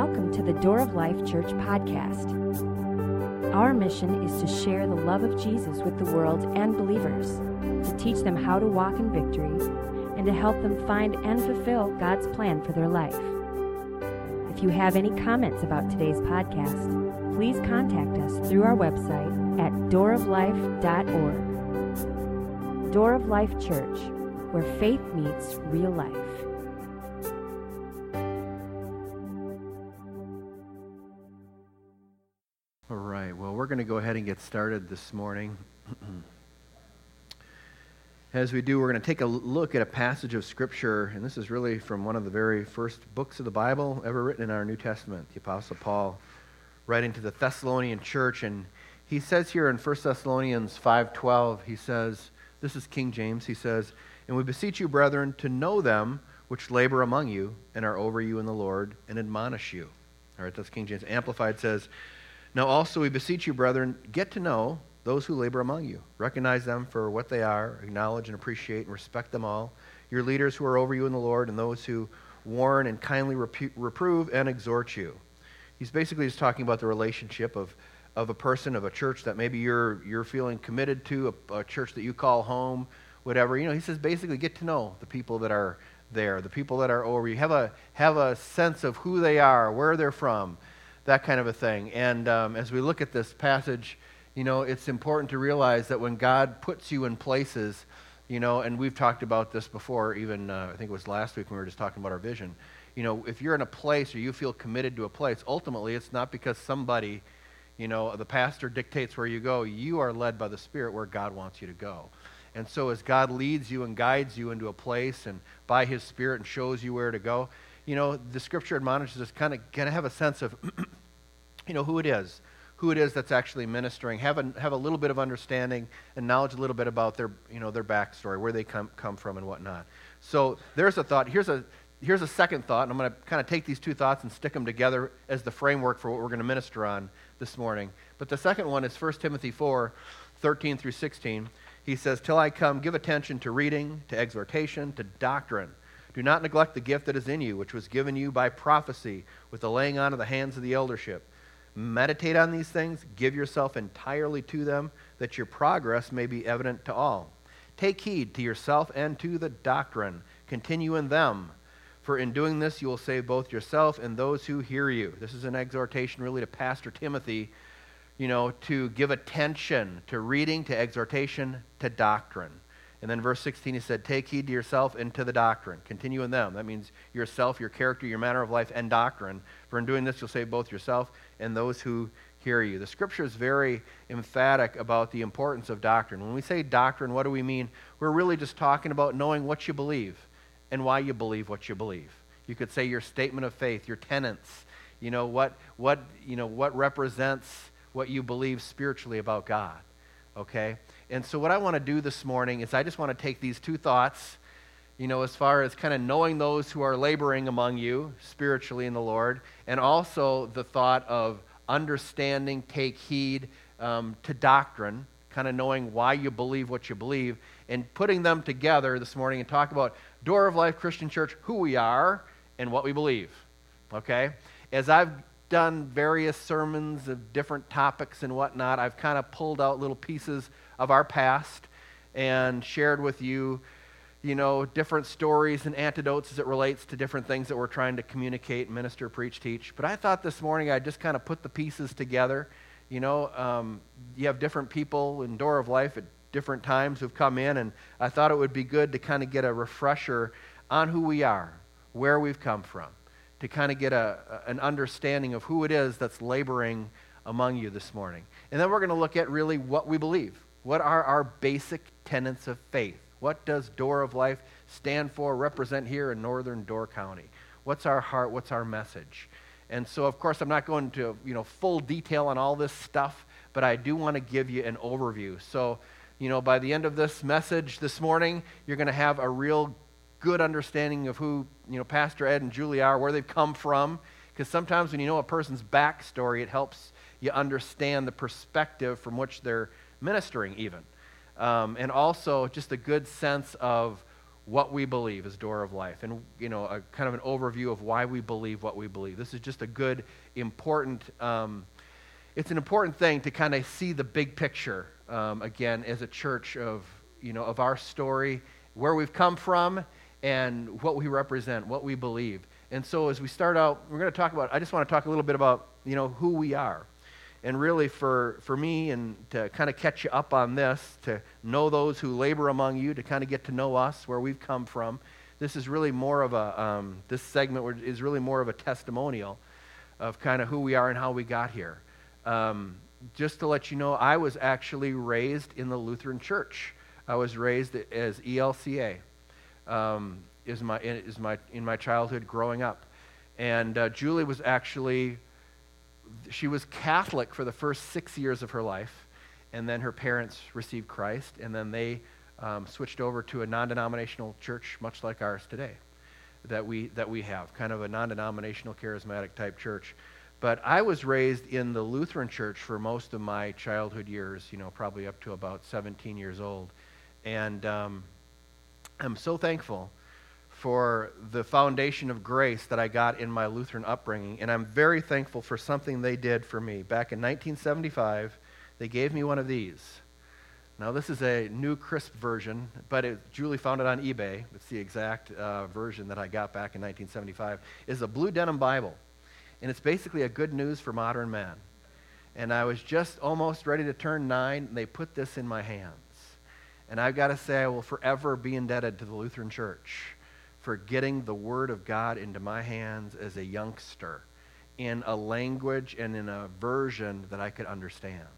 welcome to the Door of Life Church podcast. Our mission is to share the love of Jesus with the world and believers, to teach them how to walk in victory, and to help them find and fulfill God's plan for their life. If you have any comments about today's podcast, please contact us through our website at dooroflife.org. Door of Life Church, where faith meets real life. All right, well, we're going to go ahead and get started this morning. As we do, we're going to take a look at a passage of Scripture, and this is really from one of the very first books of the Bible ever written in our New Testament, the Apostle Paul, writing to the Thessalonian church, and he says here in 1 Thessalonians 5:12, he says, this is King James, he says, "And we beseech you, brethren, to know them which labor among you and are over you in the Lord and admonish you." All right, that's King James. Amplified says, "Now also we beseech you, brethren, get to know those who labor among you. Recognize them for what they are, acknowledge and appreciate and respect them all, your leaders who are over you in the Lord, and those who warn and kindly reprove and exhort you." He's basically just talking about the relationship of a person, of a church that maybe you're feeling committed to, a church that you call home, whatever. You know, he says basically get to know the people that are there, the people that are over you. Have a sense of who they are, where they're from, that kind of a thing. And as we look at this passage, you know, it's important to realize that when God puts you in places, you know, and we've talked about this before, even I think it was last week when we were just talking about our vision. You know, if you're in a place or you feel committed to a place, ultimately it's not because somebody, you know, the pastor dictates where you go. You are led by the Spirit where God wants you to go. And so as God leads you and guides you into a place and by His Spirit and shows you where to go, you know, the Scripture admonishes us kind of have a sense of, you know, who it is that's actually ministering. Have a little bit of understanding and knowledge a little bit about their, you know, their backstory, where they come from and whatnot. So there's a thought. Here's a second thought, and I'm going to kind of take these two thoughts and stick them together as the framework for what we're going to minister on this morning. But the second one is 1 Timothy 4:13 through 16. He says, "Till I come, give attention to reading, to exhortation, to doctrine. Do not neglect the gift that is in you, which was given you by prophecy, with the laying on of the hands of the eldership. Meditate on these things, give yourself entirely to them, that your progress may be evident to all. Take heed to yourself and to the doctrine. Continue in them. For in doing this, you will save both yourself and those who hear you." This is an exhortation really to Pastor Timothy, you know, to give attention to reading, to exhortation, to doctrine. And then verse 16, he said, "Take heed to yourself and to the doctrine." Continue in them. That means yourself, your character, your manner of life, and doctrine. For in doing this, you'll save both yourself and those who hear you. The Scripture is very emphatic about the importance of doctrine. When we say doctrine, what do we mean? We're really just talking about knowing what you believe and why you believe what you believe. You could say your statement of faith, your tenets, you know, what represents what you believe spiritually about God. Okay? And so what I want to do this morning is I just want to take these two thoughts, you know, as far as kind of knowing those who are laboring among you spiritually in the Lord, and also the thought of understanding, take heed to doctrine, kind of knowing why you believe what you believe, and putting them together this morning and talk about Door of Life Christian Church, who we are and what we believe. Okay? As I've done various sermons of different topics and whatnot, I've kind of pulled out little pieces of our past and shared with you, you know, different stories and antidotes as it relates to different things that we're trying to communicate, minister, preach, teach. But I thought this morning I'd just kind of put the pieces together. You know, you have different people in Door of Life at different times who've come in, and I thought it would be good to kind of get a refresher on who we are, where we've come from, to kind of get an understanding of who it is that's laboring among you this morning. And then we're going to look at really what we believe. What are our basic tenets of faith? What does Door of Life stand for, represent here in Northern Door County? What's our heart? What's our message? And so, of course, I'm not going to, you know, full detail on all this stuff, but I do want to give you an overview. So, you know, by the end of this message this morning, you're going to have a real good understanding of who, you know, Pastor Ed and Julie are, where they've come from, because sometimes when you know a person's backstory, it helps you understand the perspective from which they're ministering even. And also just a good sense of what we believe is Door of Life, and a kind of an overview of why we believe what we believe. This is just a good, important. It's an important thing to kind of see the big picture again as a church of our story, where we've come from, and what we represent, what we believe. And so as we start out, I just want to talk a little bit about who we are. And really for me, and to kind of catch you up on this, to know those who labor among you, to kind of get to know us, where we've come from, this is really more of this segment is really more of a testimonial of kind of who we are and how we got here. Just to let you know, I was actually raised in the Lutheran Church. I was raised as ELCA in my childhood growing up. And Julie was she was Catholic for the first 6 years of her life, and then her parents received Christ, and then they switched over to a non-denominational church, much like ours today, that we have, kind of a non-denominational charismatic type church. But I was raised in the Lutheran Church for most of my childhood years, probably up to about 17 years old. And I'm so thankful for the foundation of grace that I got in my Lutheran upbringing. And I'm very thankful for something they did for me. Back in 1975, they gave me one of these. Now, this is a new crisp version, but Julie found it on eBay. It's the exact version that I got back in 1975. It's a blue denim Bible. And it's basically a good news for modern men. And I was just almost ready to turn 9, and they put this in my hands. And I've got to say, I will forever be indebted to the Lutheran Church for getting the Word of God into my hands as a youngster in a language and in a version that I could understand.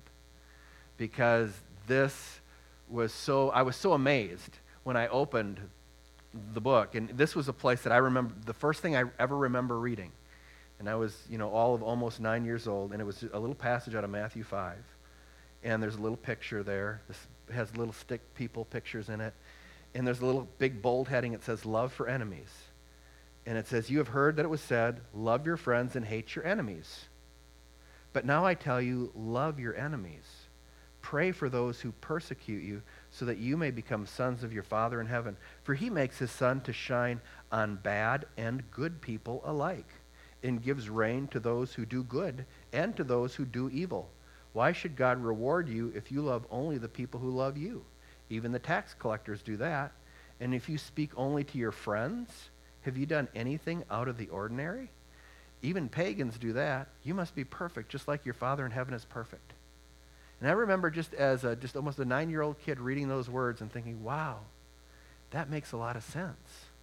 Because I was so amazed when I opened the book. And this was a place that I remember, the first thing I ever remember reading. And I was, all of almost 9 years old, and it was a little passage out of Matthew 5. And there's a little picture there. This has little stick people pictures in it. And there's a little big bold heading. It says, love for enemies. And it says, you have heard that it was said, love your friends and hate your enemies. But now I tell you, love your enemies. Pray for those who persecute you, so that you may become sons of your Father in heaven. For he makes his sun to shine on bad and good people alike, and gives rain to those who do good and to those who do evil. Why should God reward you if you love only the people who love you? Even the tax collectors do that. And if you speak only to your friends, have you done anything out of the ordinary? Even pagans do that. You must be perfect, just like your Father in heaven is perfect. And I remember just as almost a 9-year-old kid reading those words and thinking, wow, that makes a lot of sense.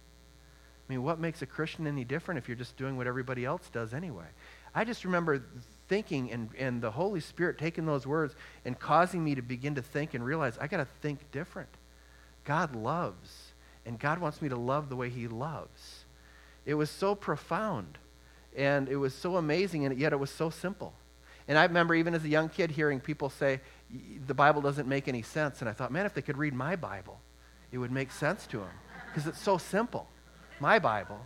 I mean, what makes a Christian any different if you're just doing what everybody else does anyway? I just remember thinking and the Holy Spirit taking those words and causing me to begin to think and realize I got to think different. God loves, and God wants me to love the way he loves. It was so profound, and it was so amazing, and yet it was so simple. And I remember even as a young kid hearing people say, the Bible doesn't make any sense. And I thought, man, if they could read my Bible, it would make sense to them, because it's so simple. My Bible,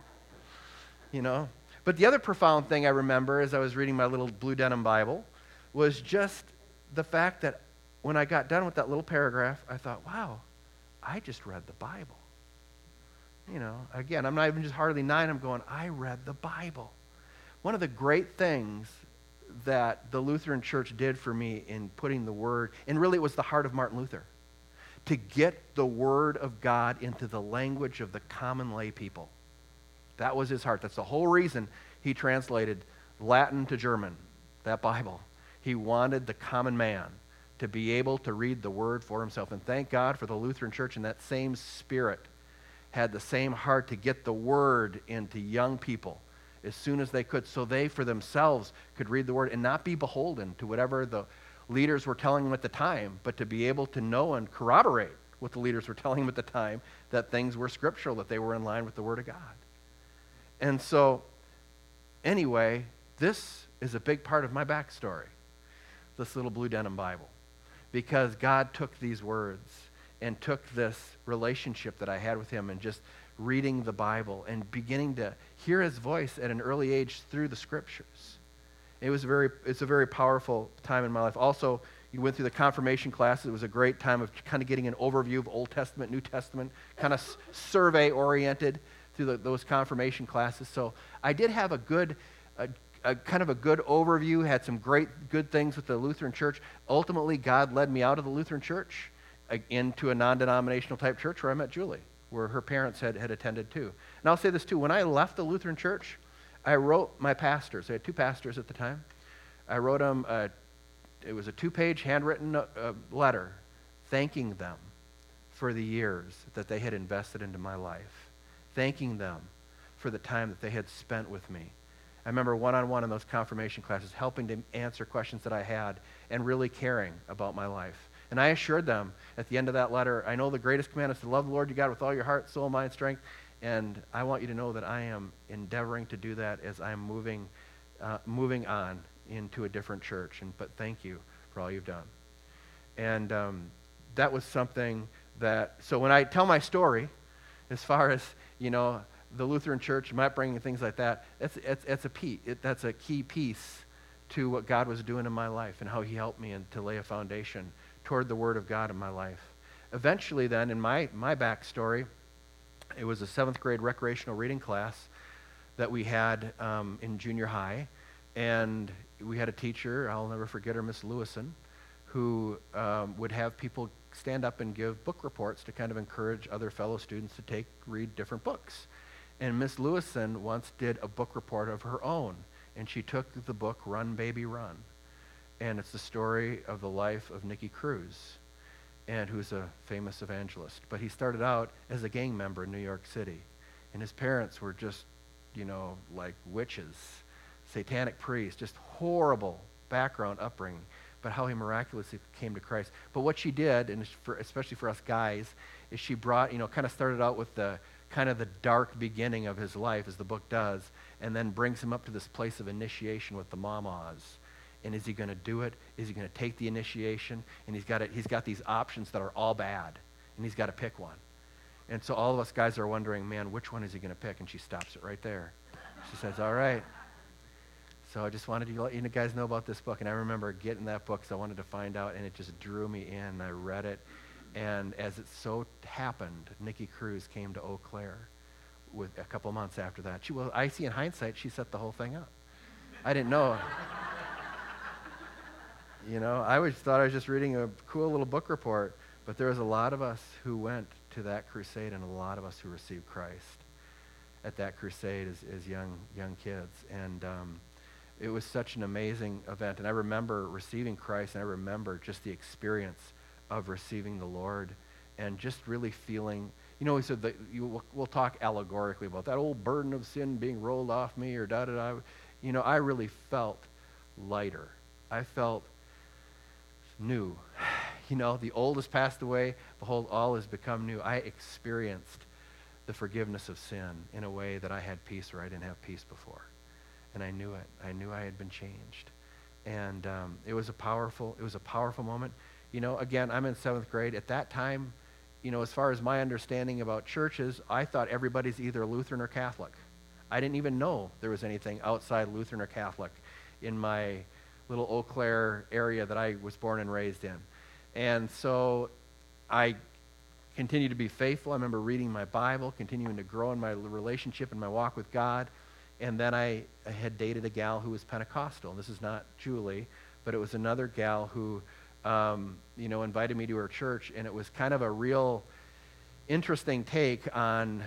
But the other profound thing I remember as I was reading my little blue denim Bible was just the fact that when I got done with that little paragraph, I thought, wow, I just read the Bible. Again, I'm not even just hardly 9, I'm going, I read the Bible. One of the great things that the Lutheran Church did for me in putting the Word, and really it was the heart of Martin Luther, to get the Word of God into the language of the common lay people. That was his heart. That's the whole reason he translated Latin to German, that Bible. He wanted the common man to be able to read the Word for himself. And thank God for the Lutheran Church, and that same spirit had the same heart to get the Word into young people as soon as they could, so they for themselves could read the Word and not be beholden to whatever the leaders were telling them at the time, but to be able to know and corroborate what the leaders were telling them at the time, that things were scriptural, that they were in line with the Word of God. And so, anyway, this is a big part of my backstory, this little blue denim Bible, because God took these words and took this relationship that I had with him and just reading the Bible and beginning to hear his voice at an early age through the scriptures. It's a very powerful time in my life. Also, You went through the confirmation classes. It was a great time of kind of getting an overview of Old Testament, New Testament, kind of survey-oriented through those confirmation classes. So I did have a kind of a good overview, had some good things with the Lutheran Church. Ultimately, God led me out of the Lutheran Church into a non-denominational type church where I met Julie, where her parents had attended too. And I'll say this too, when I left the Lutheran Church, I wrote my pastors. I had 2 pastors at the time. I wrote them, it was a 2-page handwritten letter thanking them for the years that they had invested into my life, thanking them for the time that they had spent with me. I remember one-on-one in those confirmation classes helping to answer questions that I had and really caring about my life. And I assured them at the end of that letter, I know the greatest command is to love the Lord your God with all your heart, soul, mind, strength, and I want you to know that I am endeavoring to do that as I'm moving on into a different church. But thank you for all you've done. And that was something that, so when I tell my story, as far as, the Lutheran Church, my upbringing and things like that, that's a key piece to what God was doing in my life and how he helped me and to lay a foundation toward the Word of God in my life. Eventually then, in my backstory, it was a 7th grade recreational reading class that we had in junior high, and we had a teacher, I'll never forget her, Miss Lewison, who would have people stand up and give book reports to kind of encourage other fellow students to read different books. And Miss Lewison once did a book report of her own, and she took the book Run, Baby, Run. And it's the story of the life of Nicky Cruz, and who's a famous evangelist. But he started out as a gang member in New York City, and his parents were just, like witches, satanic priests, just horrible background upbringing, but how he miraculously came to Christ. But what she did, and especially for us guys, is she brought, kind of started out with the dark beginning of his life, as the book does, and then brings him up to this place of initiation with the mamas. And is he going to do it? Is he going to take the initiation? And he's got these options that are all bad, and he's got to pick one. And so all of us guys are wondering, man, which one is he going to pick? And she stops it right there. She says, all right. So I just wanted to let you guys know about this book. And I remember getting that book because I wanted to find out, and it just drew me in. I read it. And as it so happened, Nicky Cruz came to Eau Claire with a couple months after that. I see in hindsight, she set the whole thing up. I didn't know. I always thought I was just reading a cool little book report, but there was a lot of us who went to that crusade and a lot of us who received Christ at that crusade as young kids. And it was such an amazing event. And I remember receiving Christ, and I remember just the experience of receiving the Lord and just really feeling, he said that we'll talk allegorically about that old burden of sin being rolled off me or da-da-da. I really felt lighter. I felt new. The old has passed away. Behold, all has become new. I experienced the forgiveness of sin in a way that I had peace where I didn't have peace before. And I knew it. I knew I had been changed. And it was a powerful moment. Again, I'm in 7th grade. At that time, as far as my understanding about churches, I thought everybody's either Lutheran or Catholic. I didn't even know there was anything outside Lutheran or Catholic in my little Eau Claire area that I was born and raised in. And so I continued to be faithful. I remember reading my Bible, continuing to grow in my relationship and my walk with God. And then I had dated a gal who was Pentecostal. This is not Julie, but it was another gal who invited me to her church, and it was kind of a real interesting take on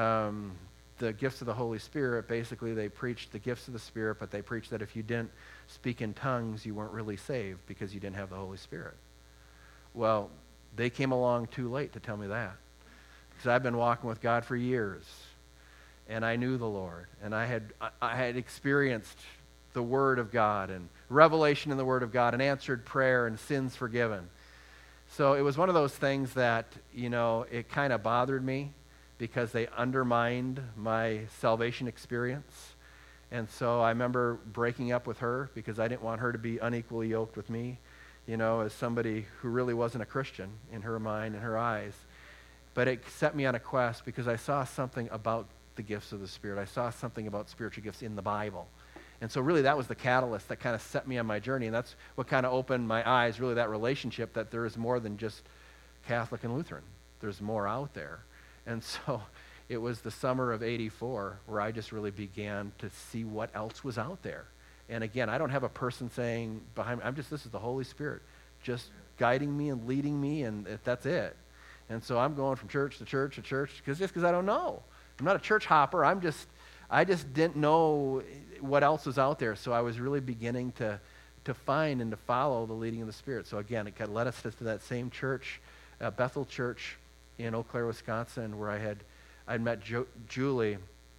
the gifts of the Holy Spirit. Basically, they preached the gifts of the Spirit, but they preached that if you didn't speak in tongues, you weren't really saved because you didn't have the Holy Spirit. Well, they came along too late to tell me that, because I've been walking with God for years, and I knew the Lord, and I had experienced the Word of God and revelation in the Word of God and answered prayer and sins forgiven. So it was one of those things that, it kind of bothered me because they undermined my salvation experience. And so I remember breaking up with her because I didn't want her to be unequally yoked with me, as somebody who really wasn't a Christian in her mind, in her eyes. But it set me on a quest because I saw something about the gifts of the Spirit. I saw something about spiritual gifts in the Bible. And so really that was the catalyst that kind of set me on my journey, and that's what kind of opened my eyes, really, that relationship, that there is more than just Catholic and Lutheran. There's more out there. And so it was the summer of '84 where I just really began to see what else was out there. And again, I don't have a person saying behind me, this is the Holy Spirit just guiding me and leading me, and that's it. And so I'm going from church to church to church because I don't know. I'm not a church hopper. I just didn't know what else was out there. So I was really beginning to find and to follow the leading of the Spirit. So again, it kind of led us to that same church, Bethel Church in Eau Claire, Wisconsin, where I'd met Julie,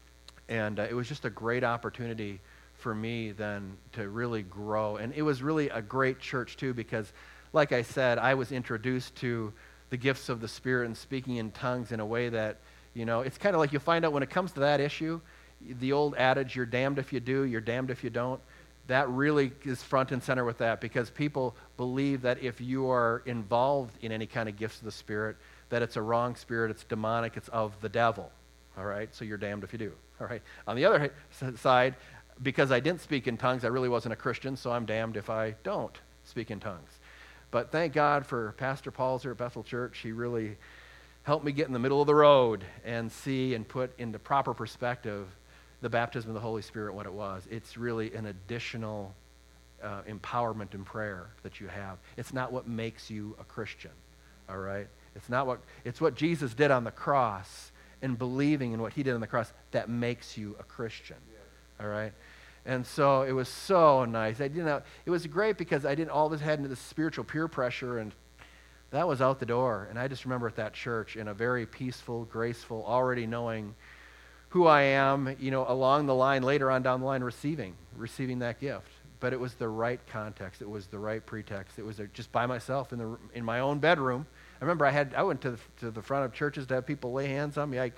and it was just a great opportunity for me then to really grow. And it was really a great church too, because like I said, I was introduced to the gifts of the Spirit and speaking in tongues in a way that, it's kind of like you find out when it comes to that issue, the old adage, you're damned if you do, you're damned if you don't, that really is front and center with that, because people believe that if you are involved in any kind of gifts of the Spirit, that it's a wrong spirit, it's demonic, it's of the devil, all right? So you're damned if you do, all right? On the other side, because I didn't speak in tongues, I really wasn't a Christian, so I'm damned if I don't speak in tongues. But thank God for Pastor Paul's here at Bethel Church. He really helped me get in the middle of the road and see and put into proper perspective the baptism of the Holy Spirit, what it was. It's really an additional empowerment in prayer that you have. It's not what makes you a Christian, all right? It's what Jesus did on the cross, and believing in what he did on the cross that makes you a Christian, all right? And so it was so nice. It was great because I didn't all of a sudden head into this spiritual peer pressure, and that was out the door. And I just remember at that church in a very peaceful, graceful, already knowing who I am, along the line, later on down the line, receiving that gift. But it was the right context. It was the right pretext. It was just by myself in my own bedroom. I remember I went to the front of churches to have people lay hands on me. I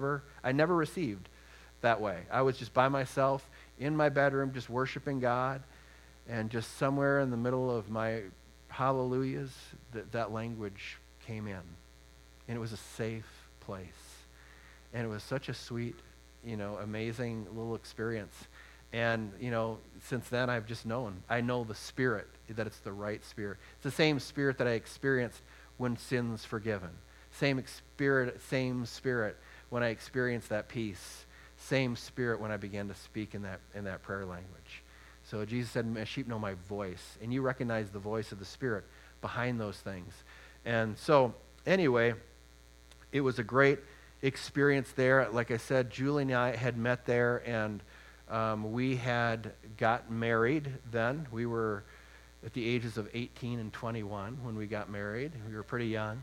never received that way. I was just by myself in my bedroom, just worshiping God, and just somewhere in the middle of my hallelujahs, that language came in. And it was a safe place. And it was such a sweet, amazing little experience. And, since then I've just I know the Spirit, that it's the right Spirit. It's the same Spirit that I experienced when sin's forgiven. Same Spirit when I experienced that peace. Same Spirit when I began to speak in that prayer language. So Jesus said, "My sheep know my voice," and you recognize the voice of the Spirit behind those things. And so, anyway, it was a great experience there. Like I said, Julie and I had met there, and we had got married then. We were at the ages of 18 and 21 when we got married. We were pretty young.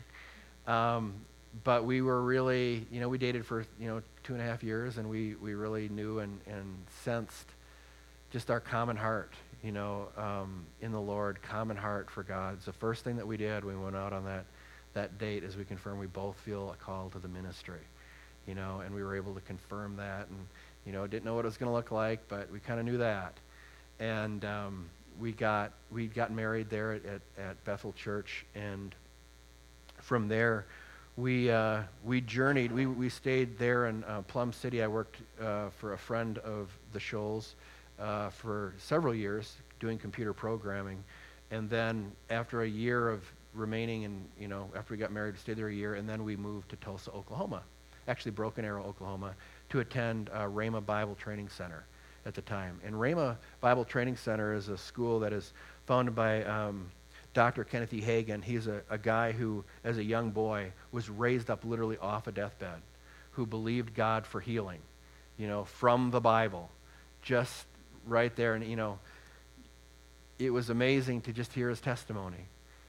But we were really, we dated for, 2.5 years, and we really knew and sensed just our common heart, in the Lord, common heart for God. It's the first thing that we did when we went out on that date, is we confirmed we both feel a call to the ministry, and we were able to confirm that, and, didn't know what it was going to look like, but we kind of knew that. And we got married there at Bethel Church, and from there, we journeyed. We stayed there in Plum City. I worked for a friend of the Scholes for several years doing computer programming, and then after a year of remaining, and after we got married, we stayed there a year, and then we moved to Tulsa, Oklahoma, actually Broken Arrow, Oklahoma, to attend Rhema Bible Training Center at the time. And Rhema Bible Training Center is a school that is founded by Dr. Kenneth E. Hagin. He's a guy who, as a young boy, was raised up literally off a deathbed, who believed God for healing, from the Bible, just right there. And, it was amazing to just hear his testimony.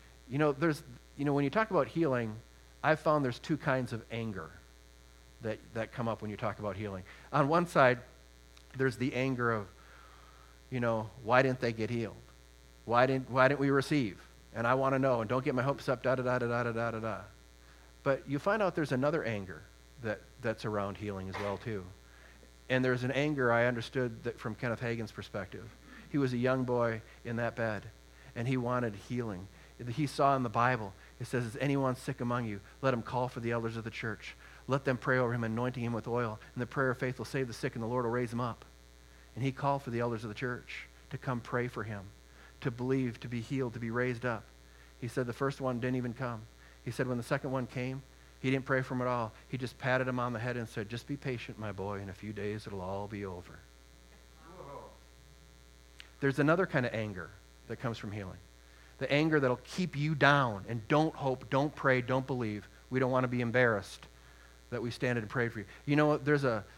When you talk about healing, I've found there's two kinds of anger that come up when you talk about healing. On one side, there's the anger of, why didn't they get healed? Why didn't we receive? And I want to know, and don't get my hopes up, da-da-da-da-da-da-da-da. But you find out there's another anger that's around healing as well, too. And there's an anger I understood that from Kenneth Hagin's perspective. He was a young boy in that bed, and he wanted healing. He saw in the Bible, it says, "Is anyone sick among you? Let him call for the elders of the church. Let them pray over him, anointing him with oil. And the prayer of faith will save the sick, and the Lord will raise him up." And he called for the elders of the church to come pray for him, to believe, to be healed, to be raised up. He said the first one didn't even come. He said when the second one came, he didn't pray for him at all. He just patted him on the head and said, just be patient, my boy. In a few days, it'll all be over. Whoa. There's another kind of anger that comes from healing. The anger that'll keep you down and don't hope, don't pray, don't believe. We don't want to be embarrassed that we stand and pray for you. You know what? There's a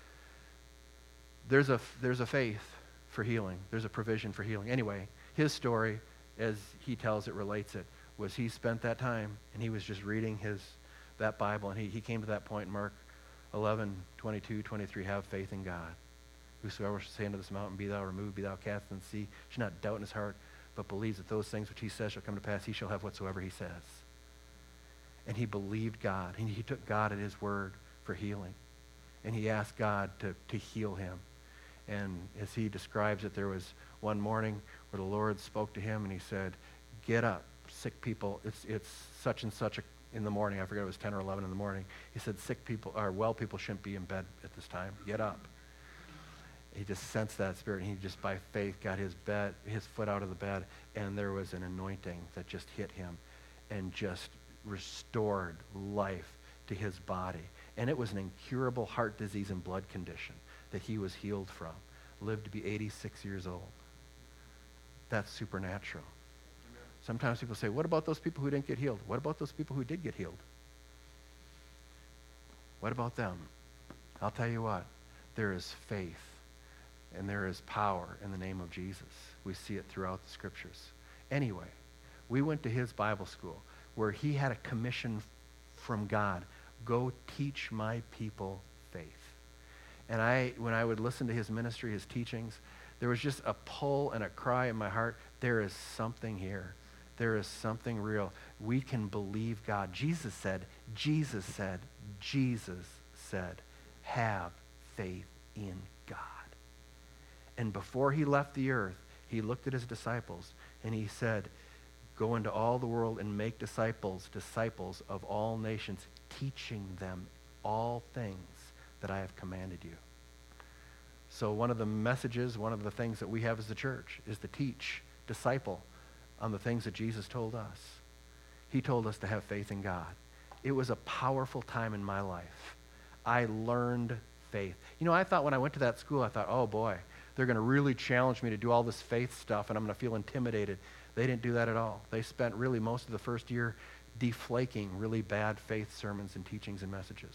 faith for healing. There's a provision for healing. Anyway, his story, as he tells it, relates it, was he spent that time and he was just reading that Bible, and he came to that point in Mark 11, 22, 23, have faith in God. Whosoever shall say unto this mountain, be thou removed, be thou cast in the sea, should not doubt in his heart, but believes that those things which he says shall come to pass, he shall have whatsoever he says. And he believed God, and he took God at his word for healing. And he asked God to heal him. And as he describes it, there was one morning where the Lord spoke to him, and he said, get up, sick people, it's such and such in the morning, I forget it was 10 or 11 in the morning. He said sick people, or well people shouldn't be in bed at this time, get up. He just sensed that spirit, and he just by faith got his foot out of the bed, and there was an anointing that just hit him and just restored life to his body. And it was an incurable heart disease and blood condition that he was healed from. Lived to be 86 years old. That's supernatural. Amen. Sometimes people say, what about those people who didn't get healed? What about those people who did get healed? What about them? I'll tell you what, there is faith and there is power in the name of Jesus. We see it throughout the scriptures. Anyway, we went to his Bible school where he had a commission from God. Go teach my people faith. And when I would listen to his ministry, his teachings, there was just a pull and a cry in my heart. There is something here. There is something real. We can believe God. Jesus said, have faith in God. And before he left the earth, he looked at his disciples and he said, go into all the world and make disciples of all nations, teaching them all things that I have commanded you. So one of the messages, one of the things that we have as the church is to teach, disciple on the things that Jesus told us. He told us to have faith in God. It was a powerful time in my life. I learned faith. You know, I thought when I went to that school, I thought, oh boy, they're going to really challenge me to do all this faith stuff and I'm going to feel intimidated. They didn't do that at all. They spent really most of the first year deflaking really bad faith sermons and teachings and messages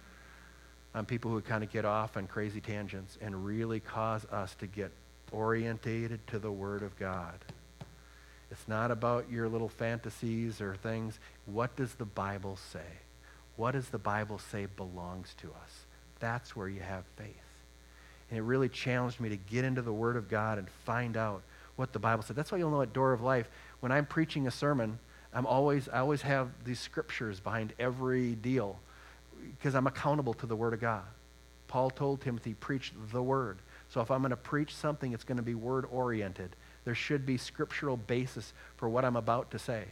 on people who would kind of get off on crazy tangents and really cause us to get orientated to the Word of God. It's not about your little fantasies or things. What does the Bible say? What does the Bible say belongs to us? That's where you have faith. And it really challenged me to get into the Word of God and find out what the Bible said. That's why you'll know at Door of Life, when I'm preaching a sermon, I always have these scriptures behind every deal because I'm accountable to the Word of God. Paul told Timothy, preach the Word. So if I'm going to preach something, it's going to be Word-oriented. There should be scriptural basis for what I'm about to say.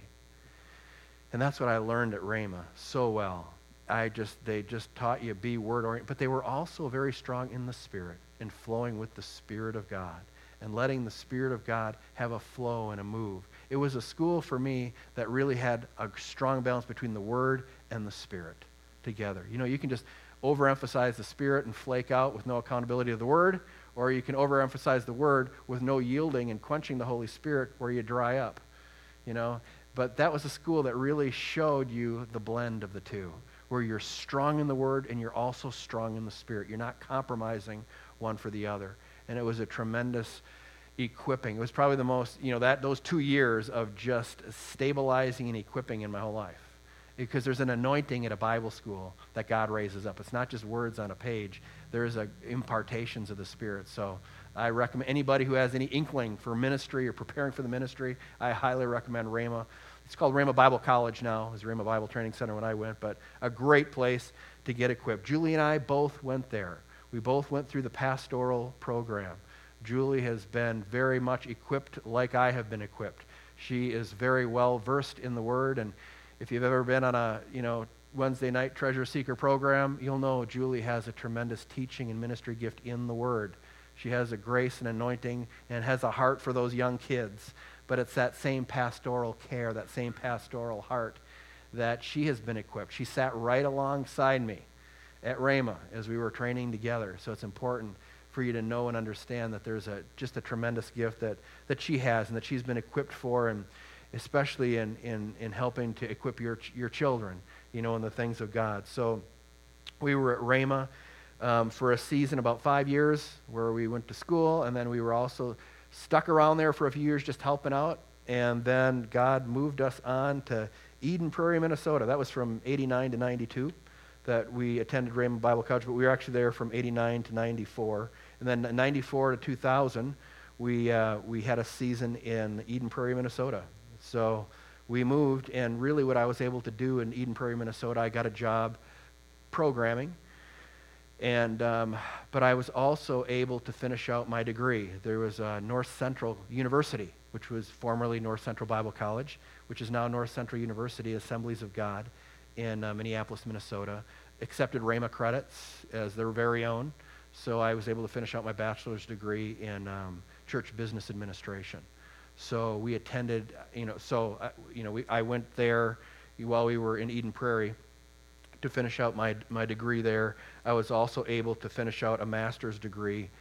And that's what I learned at Rhema so well. They just taught you be Word-oriented, but they were also very strong in the Spirit and flowing with the Spirit of God and letting the Spirit of God have a flow and a move. It was a school for me that really had a strong balance between the Word and the Spirit together. You know, you can just overemphasize the Spirit and flake out with no accountability of the Word, or you can overemphasize the Word with no yielding and quenching the Holy Spirit where you dry up, you know. But that was a school that really showed you the blend of the two, where you're strong in the Word and you're also strong in the Spirit. You're not compromising one for the other. And it was a tremendous equipping. It was probably the most, those 2 years of just stabilizing and equipping in my whole life. Because there's an anointing at a Bible school that God raises up. It's not just words on a page. There's impartations of the Spirit. So I recommend anybody who has any inkling for ministry or preparing for the ministry, I highly recommend Rhema. It's called Rhema Bible College now. It was Rhema Bible Training Center when I went, but a great place to get equipped. Julie and I both went there. We both went through the pastoral program. Julie has been very much equipped like I have been equipped. She is very well versed in the Word, and if you've ever been on a Wednesday night treasure seeker program, you'll know Julie has a tremendous teaching and ministry gift in the Word. She has a grace and anointing and has a heart for those young kids. But it's that same pastoral care, that same pastoral heart that she has been equipped. She sat right alongside me at Rhema as we were training together. So it's important for you to know and understand that there's just a tremendous gift that she has and that she's been equipped for, and especially in helping to equip your children, in the things of God. So we were at Rhema for a season, about 5 years, where we went to school, and then we were also stuck around there for a few years just helping out, and then God moved us on to Eden Prairie, Minnesota. That was from 89 to 92 that we attended Rhema Bible College, but we were actually there from 89 to 94. And then 94 to 2000, we had a season in Eden Prairie, Minnesota. So we moved, and really what I was able to do in Eden Prairie, Minnesota, I got a job programming, and but I was also able to finish out my degree. There was North Central University, which was formerly North Central Bible College, which is now North Central University Assemblies of God in Minneapolis, Minnesota, accepted Rhema credits as their very own. So I was able to finish out my bachelor's degree in church business administration. So we attended, I went there while we were in Eden Prairie to finish out my degree there. I was also able to finish out a master's degree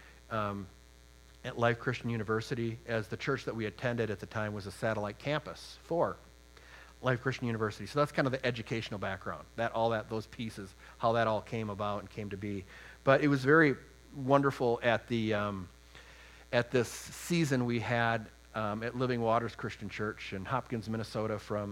at Life Christian University, as the church that we attended at the time was a satellite campus for Life Christian University. So that's kind of the educational background, those pieces, how that all came about and came to be. But it was very wonderful at this season we had at Living Waters Christian Church in Hopkins, Minnesota, from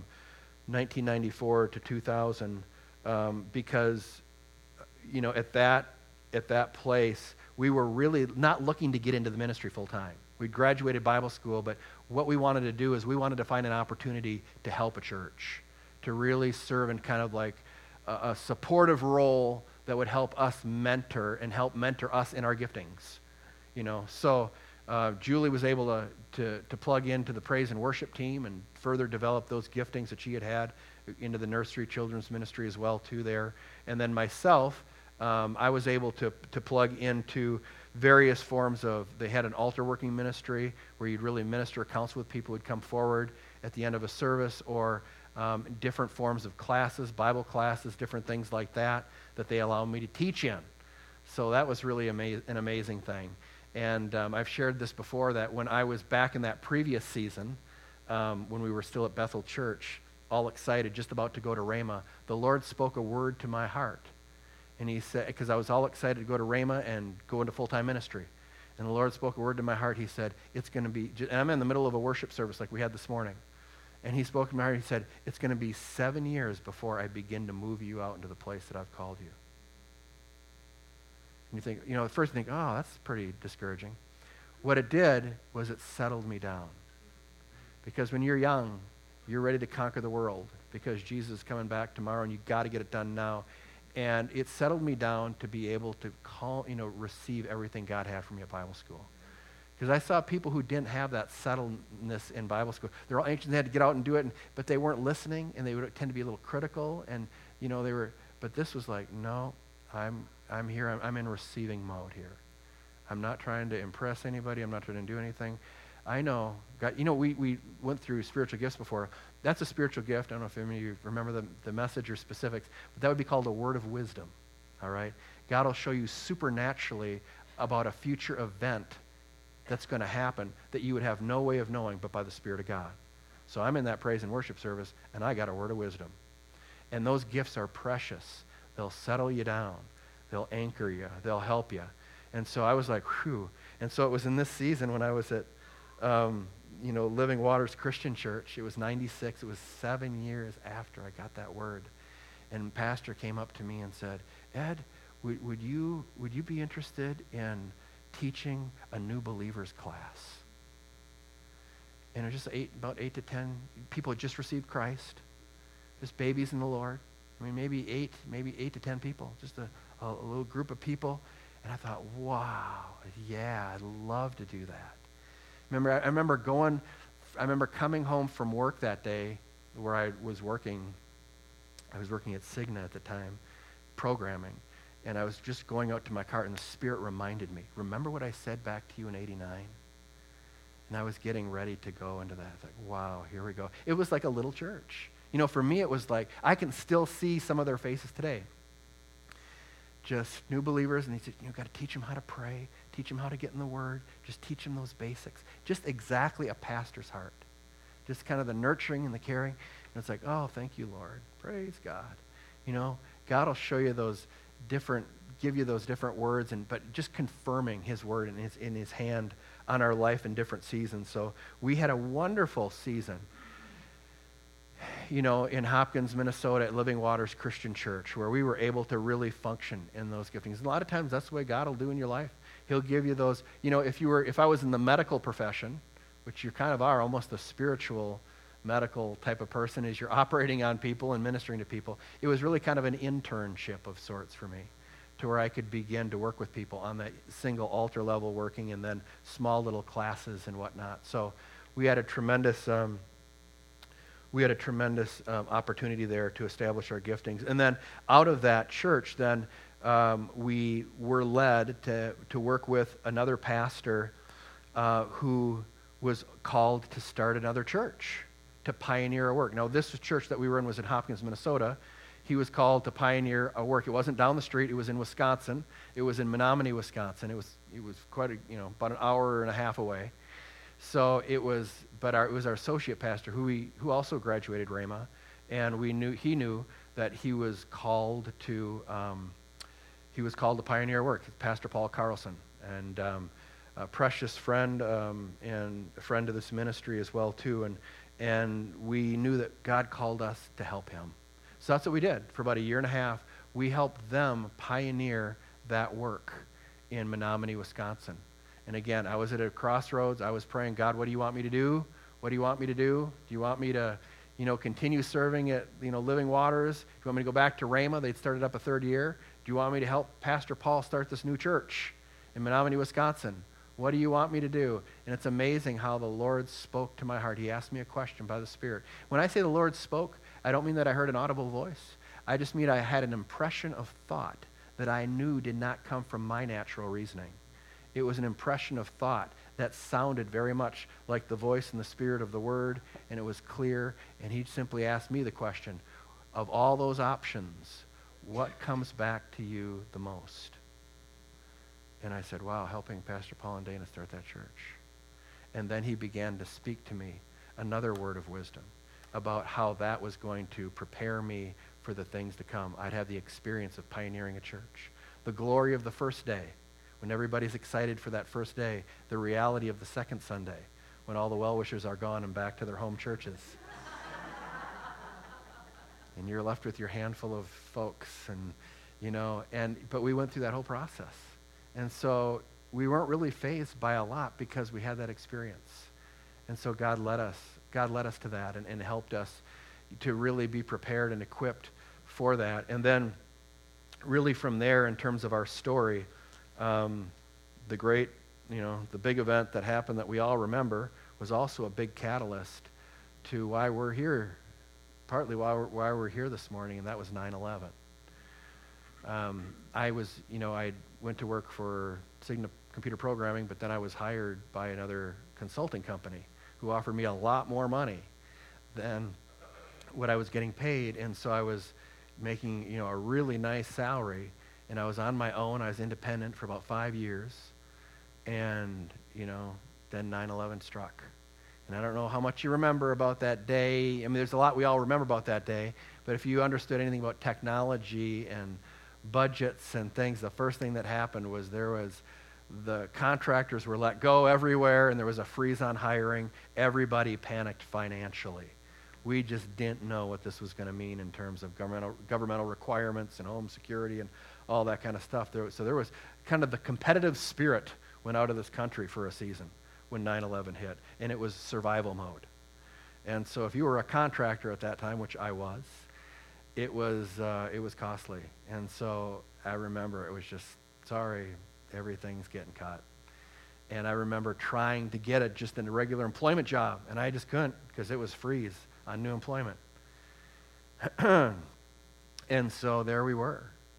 1994 to 2000, because at that place we were really not looking to get into the ministry full time. We graduated Bible school, but what we wanted to do is we wanted to find an opportunity to help a church, to really serve in kind of like a supportive role that would help us mentor us in our giftings. So Julie was able to plug into the praise and worship team and further develop those giftings that she had into the nursery children's ministry as well too there. And then myself, I was able to plug into various forms of, they had an altar working ministry where you'd really minister, counsel with people who would come forward at the end of a service, or different forms of classes, Bible classes, different things like that they allowed me to teach in. So that was really an amazing thing. And I've shared this before, that when I was back in that previous season, when we were still at Bethel Church, all excited, just about to go to Rhema, the Lord spoke a word to my heart. And he said, because I was all excited to go to Rhema and go into full-time ministry. And the Lord spoke a word to my heart. He said, it's going to be, and I'm in the middle of a worship service like we had this morning. And he spoke to my heart. He said, it's going to be 7 years before I begin to move you out into the place that I've called you. And you think, at first you think, oh, that's pretty discouraging. What it did was it settled me down. Because when you're young, you're ready to conquer the world because Jesus is coming back tomorrow and you've got to get it done now. And it settled me down to be able to receive everything God had for me at Bible school. Because I saw people who didn't have that settledness in Bible school. They're all anxious, they had to get out and do it, but they weren't listening, and they would tend to be a little critical, and but this was like, no, I'm here, I'm in receiving mode here. I'm not trying to impress anybody, I'm not trying to do anything. I know, God, we went through spiritual gifts before. That's a spiritual gift. I don't know if any of you remember the message or specifics, but that would be called a word of wisdom, all right? God will show you supernaturally about a future event that's going to happen that you would have no way of knowing but by the Spirit of God. So I'm in that praise and worship service, and I got a word of wisdom. And those gifts are precious. They'll settle you down. They'll anchor you. They'll help you. And so I was like, whew. And so it was in this season when I was at Living Waters Christian Church. It was 96. It was 7 years after I got that word. And Pastor came up to me and said, Ed, would you be interested in teaching a new believers class? And it was just about 8 to 10 people had just received Christ, just babies in the Lord. I mean, maybe 8 to 10 people, just a little group of people. And I thought, wow, yeah, I'd love to do that. I remember coming home from work that day where I was working at Cigna at the time, programming. And I was just going out to my car, and the Spirit reminded me, remember what I said back to you in 89? And I was getting ready to go into that. It's like, wow, here we go. It was like a little church. You know, for me, it was like, I can still see some of their faces today. Just new believers, and he said, you got to teach them how to pray, teach them how to get in the Word, just teach them those basics. Just exactly a pastor's heart. Just kind of the nurturing and the caring. And it's like, oh, thank you, Lord. Praise God. You know, God will show you those give you those different words, but just confirming his word in his hand on our life in different seasons. So we had a wonderful season, you know, in Hopkins, Minnesota at Living Waters Christian Church, where we were able to really function in those giftings. And a lot of times that's the way God will do in your life. He'll give you those, you know, if I was in the medical profession, which you kind of are, almost a spiritual medical type of person, as you're operating on people and ministering to people, it was really kind of an internship of sorts for me, to where I could begin to work with people on that single altar level working, and then small little classes and whatnot. So we had a tremendous opportunity there to establish our giftings. And then out of that church, then we were led to work with another pastor who was called to start another church, to pioneer a work. Now, this church that we were in was in Hopkins, Minnesota. He was called to pioneer a work. It wasn't down the street. It was in Wisconsin. It was in Menominee, Wisconsin. It was quite about an hour and a half away. So it was our associate pastor who also graduated Rhema, and he knew that he was called to pioneer work. Pastor Paul Carlson, and a precious friend and a friend of this ministry as well too, and we knew that God called us to help him. So that's what we did. For about a year and a half, we helped them pioneer that work in Menominee, Wisconsin. And again, I was at a crossroads. I was praying, God, what do you want me to do? What do you want me to do? Do you want me to, continue serving at, Living Waters? Do you want me to go back to Rhema? They'd started up a third year. Do you want me to help Pastor Paul start this new church in Menominee, Wisconsin? What do you want me to do? And it's amazing how the Lord spoke to my heart. He asked me a question by the Spirit. When I say the Lord spoke, I don't mean that I heard an audible voice. I just mean I had an impression of thought that I knew did not come from my natural reasoning. It was an impression of thought that sounded very much like the voice and the Spirit of the Word, and it was clear, and he simply asked me the question, of all those options, what comes back to you the most? And I said, wow, helping Pastor Paul and Dana start that church. And then he began to speak to me another word of wisdom about how that was going to prepare me for the things to come. I'd have the experience of pioneering a church. The glory of the first day, when everybody's excited for that first day. The reality of the second Sunday, when all the well-wishers are gone and back to their home churches. And you're left with your handful of folks, but we went through that whole process. And so we weren't really fazed by a lot because we had that experience. And so God led us to that and helped us to really be prepared and equipped for that. And then really from there, in terms of our story, the big event that happened that we all remember was also a big catalyst to why we're here, partly why we're here this morning, and that was 9/11. I went to work for Cigna Computer Programming, but then I was hired by another consulting company who offered me a lot more money than what I was getting paid, and so I was making, a really nice salary, and I was on my own. I was independent for about 5 years, and, then 9/11 struck. And I don't know how much you remember about that day. I mean, there's a lot we all remember about that day, but if you understood anything about technology and budgets and things, the first thing that happened was the contractors were let go everywhere, and there was a freeze on hiring. Everybody panicked financially. We just didn't know what this was going to mean in terms of governmental requirements and home security and all that kind of stuff. So there was kind of the competitive spirit went out of this country for a season when 9/11 hit, and it was survival mode. And so if you were a contractor at that time, which I was, it was costly. And so I remember it was just, sorry, everything's getting cut. And I remember trying to get it just in a regular employment job, and I just couldn't because it was freeze on new employment. And so there we were.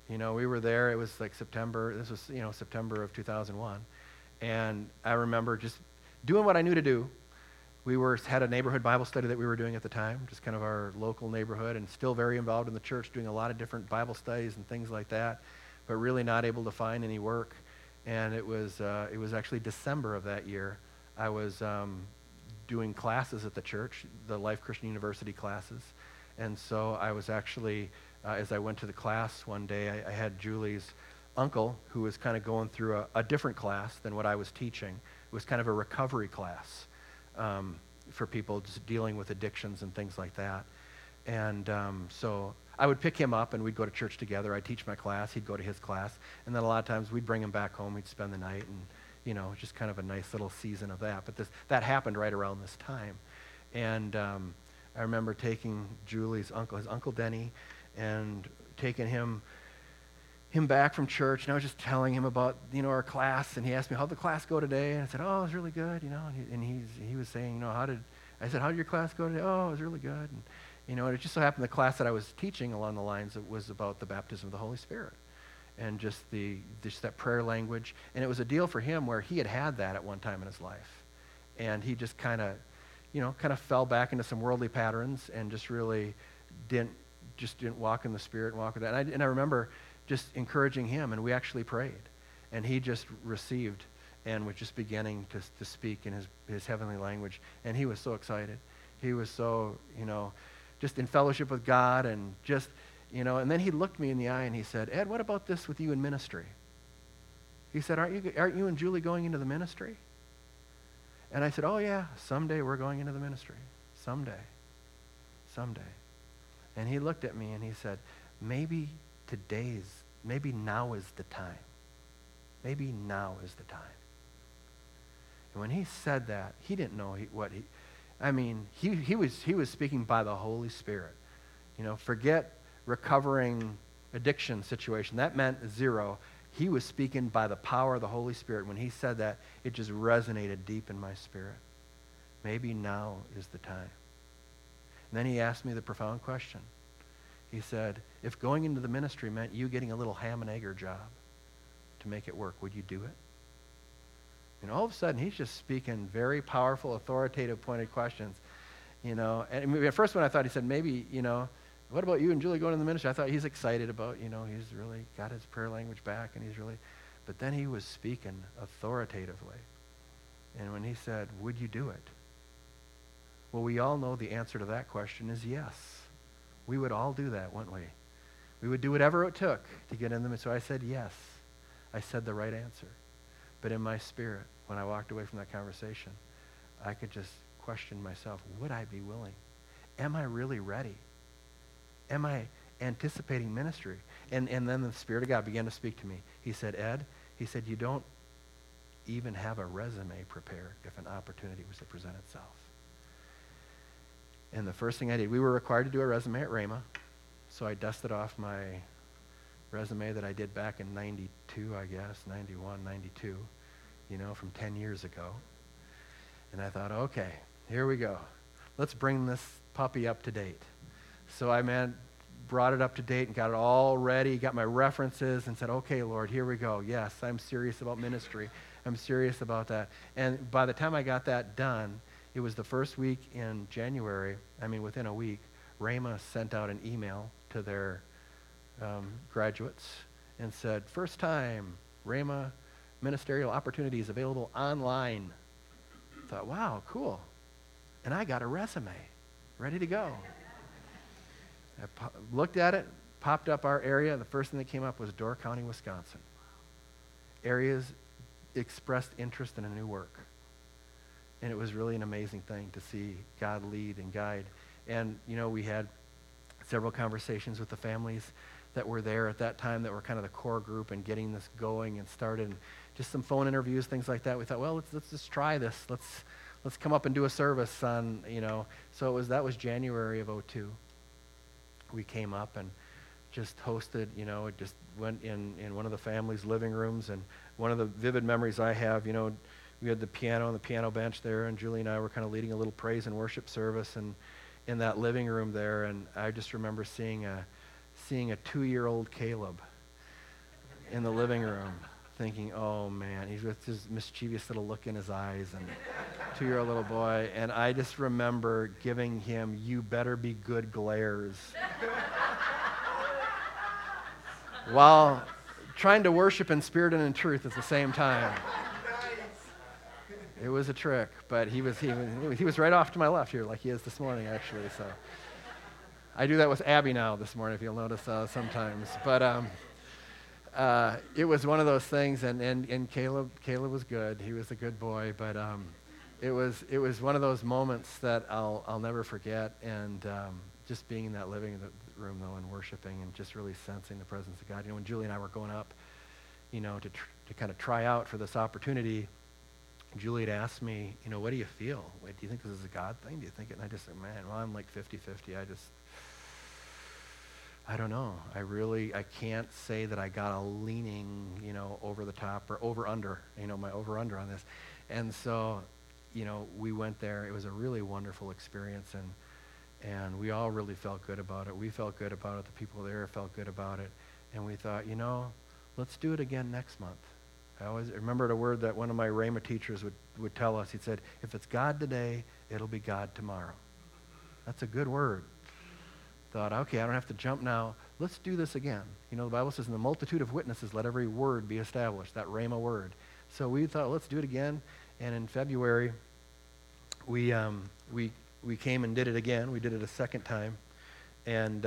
We were there. It was like September. This was, September of 2001. And I remember just doing what I knew to do. We had a neighborhood Bible study that we were doing at the time, just kind of our local neighborhood, and still very involved in the church, doing a lot of different Bible studies and things like that, but really not able to find any work. And it was actually December of that year. I was doing classes at the church, the Life Christian University classes. And so I was actually, as I went to the class one day, I had Julie's uncle, who was kind of going through a different class than what I was teaching. It was kind of a recovery class for people just dealing with addictions and things like that. And so I would pick him up and we'd go to church together. I'd teach my class, he'd go to his class, and then a lot of times we'd bring him back home, we'd spend the night, and just kind of a nice little season of that. But that happened right around this time. And I remember taking Julie's uncle, his Uncle Denny, and taking him back from church, and I was just telling him about, our class, and he asked me, how'd the class go today? And I said, oh, it was really good, and he was saying, I said, how did your class go today? Oh, it was really good. And it just so happened the class that I was teaching along the lines, it was about the baptism of the Holy Spirit. And just that prayer language. And it was a deal for him where he had that at one time in his life. And he just kind of fell back into some worldly patterns and just really didn't walk in the Spirit and walk with that. And I remember just encouraging him, and we actually prayed. And he just received and was just beginning to speak in his heavenly language. And he was so excited. He was so, just in fellowship with God, and just, and then he looked me in the eye and he said, Ed, what about this with you in ministry? He said, aren't you and Julie going into the ministry? And I said, oh yeah, someday we're going into the ministry. Someday. And he looked at me and he said, maybe now is the time. Maybe now is the time. And when he said that, he didn't know he was speaking by the Holy Spirit. Forget recovering addiction situation. That meant zero. He was speaking by the power of the Holy Spirit. When he said that, it just resonated deep in my spirit. Maybe now is the time. And then he asked me the profound question. He said, if going into the ministry meant you getting a little ham and egger job to make it work, would you do it? And all of a sudden, he's just speaking very powerful, authoritative, pointed questions. And at first when I thought he said, maybe, what about you and Julie going in the ministry? I thought he's excited about, he's really got his prayer language back, and but then he was speaking authoritatively. And when he said, would you do it? Well, we all know the answer to that question is yes. We would all do that, wouldn't we? We would do whatever it took to get in them. So I said yes. I said the right answer. But in my spirit, when I walked away from that conversation, I could just question myself, would I be willing? Am I really ready? Am I anticipating ministry? And then the Spirit of God began to speak to me. He said, Ed, you don't even have a resume prepared if an opportunity was to present itself. And the first thing I did, we were required to do a resume at Rhema, so I dusted off my resume that I did back in 92, I guess, 91, 92, from 10 years ago. And I thought, okay, here we go. Let's bring this puppy up to date. So I brought it up to date and got it all ready, got my references, and said, okay, Lord, here we go. Yes, I'm serious about ministry. I'm serious about that. And by the time I got that done, it was the first week in January. Within a week, Rhema sent out an email to their graduates and said, first time, Rhema ministerial opportunities available online. I thought, wow, cool. And I got a resume ready to go. I looked at it, popped up our area. The first thing that came up was Door County, Wisconsin. Areas expressed interest in a new work. And it was really an amazing thing to see God lead and guide. And, we had several conversations with the families that were there at that time that were kind of the core group and getting this going and started. And just some phone interviews, things like that. We thought, well, let's just try this. Let's come up and do a service on, So that was January of 2002. We came up and just hosted, just went in one of the family's living rooms. And one of the vivid memories I have, we had the piano on the piano bench there, and Julie and I were kind of leading a little praise and worship service and in that living room there. And I just remember seeing a 2-year-old Caleb in the living room thinking, oh man, he's with his mischievous little look in his eyes and 2-year-old little boy. And I just remember giving him, you better be good glares. While trying to worship in spirit and in truth at the same time. It was a trick, but he was right off to my left here, like he is this morning, actually. So I do that with Abby now this morning, if you'll notice sometimes. But it was one of those things, and Caleb was good. He was a good boy, but it was one of those moments that I'll never forget. And just being in that living room though, and worshiping, and just really sensing the presence of God. You know, when Julie and I were going up, you know, to kind of try out for this opportunity, Julie had asked me, you know, what do you feel? Wait, do you think this is a God thing? Do you think it? And I just said, man, well, I'm like 50-50. I don't know. I can't say that I got a leaning, you know, over the top or over under, you know, my over under on this. And so, you know, we went there. It was a really wonderful experience, and we all really felt good about it. We felt good about it. The people there felt good about it. And we thought, you know, let's do it again next month. I always remembered a word that one of my Rhema teachers would tell us. He said, if it's God today, it'll be God tomorrow. That's a good word. Thought, okay, I don't have to jump now. Let's do this again. You know, the Bible says, in the multitude of witnesses, let every word be established, that Rhema word. So we thought, let's do it again. And in February, we came and did it again. We did it a second time. And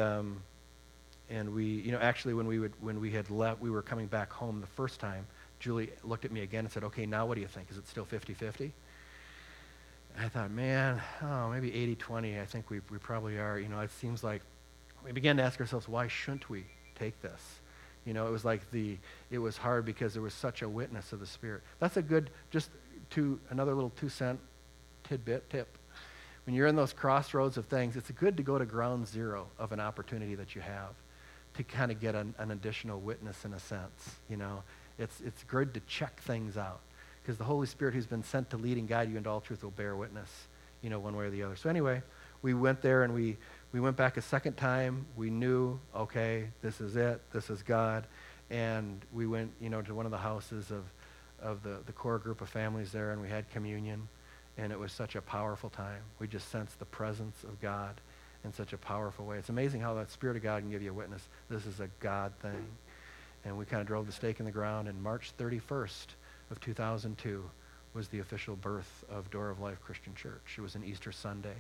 we, you know, actually when we had left, we were coming back home the first time, Julie looked at me again and said, okay, now what do you think? Is it still 50-50? I thought, man, maybe 80-20. I think we probably are. You know, it seems like we began to ask ourselves, why shouldn't we take this? You know, it was like it was hard because there was such a witness of the Spirit. That's a good, another little 2-cent tip. When you're in those crossroads of things, it's good to go to ground zero of an opportunity that you have to kind of get an additional witness in a sense, you know. It's good to check things out because the Holy Spirit who's been sent to lead and guide you into all truth will bear witness, you know, one way or the other. So anyway, we went there and we went back a second time. We knew, okay, this is it. This is God. And we went, you know, to one of the houses of the core group of families there, and we had communion. And it was such a powerful time. We just sensed the presence of God in such a powerful way. It's amazing how that Spirit of God can give you a witness. This is a God thing. And we kind of drove the stake in the ground, and March 31st of 2002 was the official birth of Door of Life Christian Church. It was an Easter Sunday,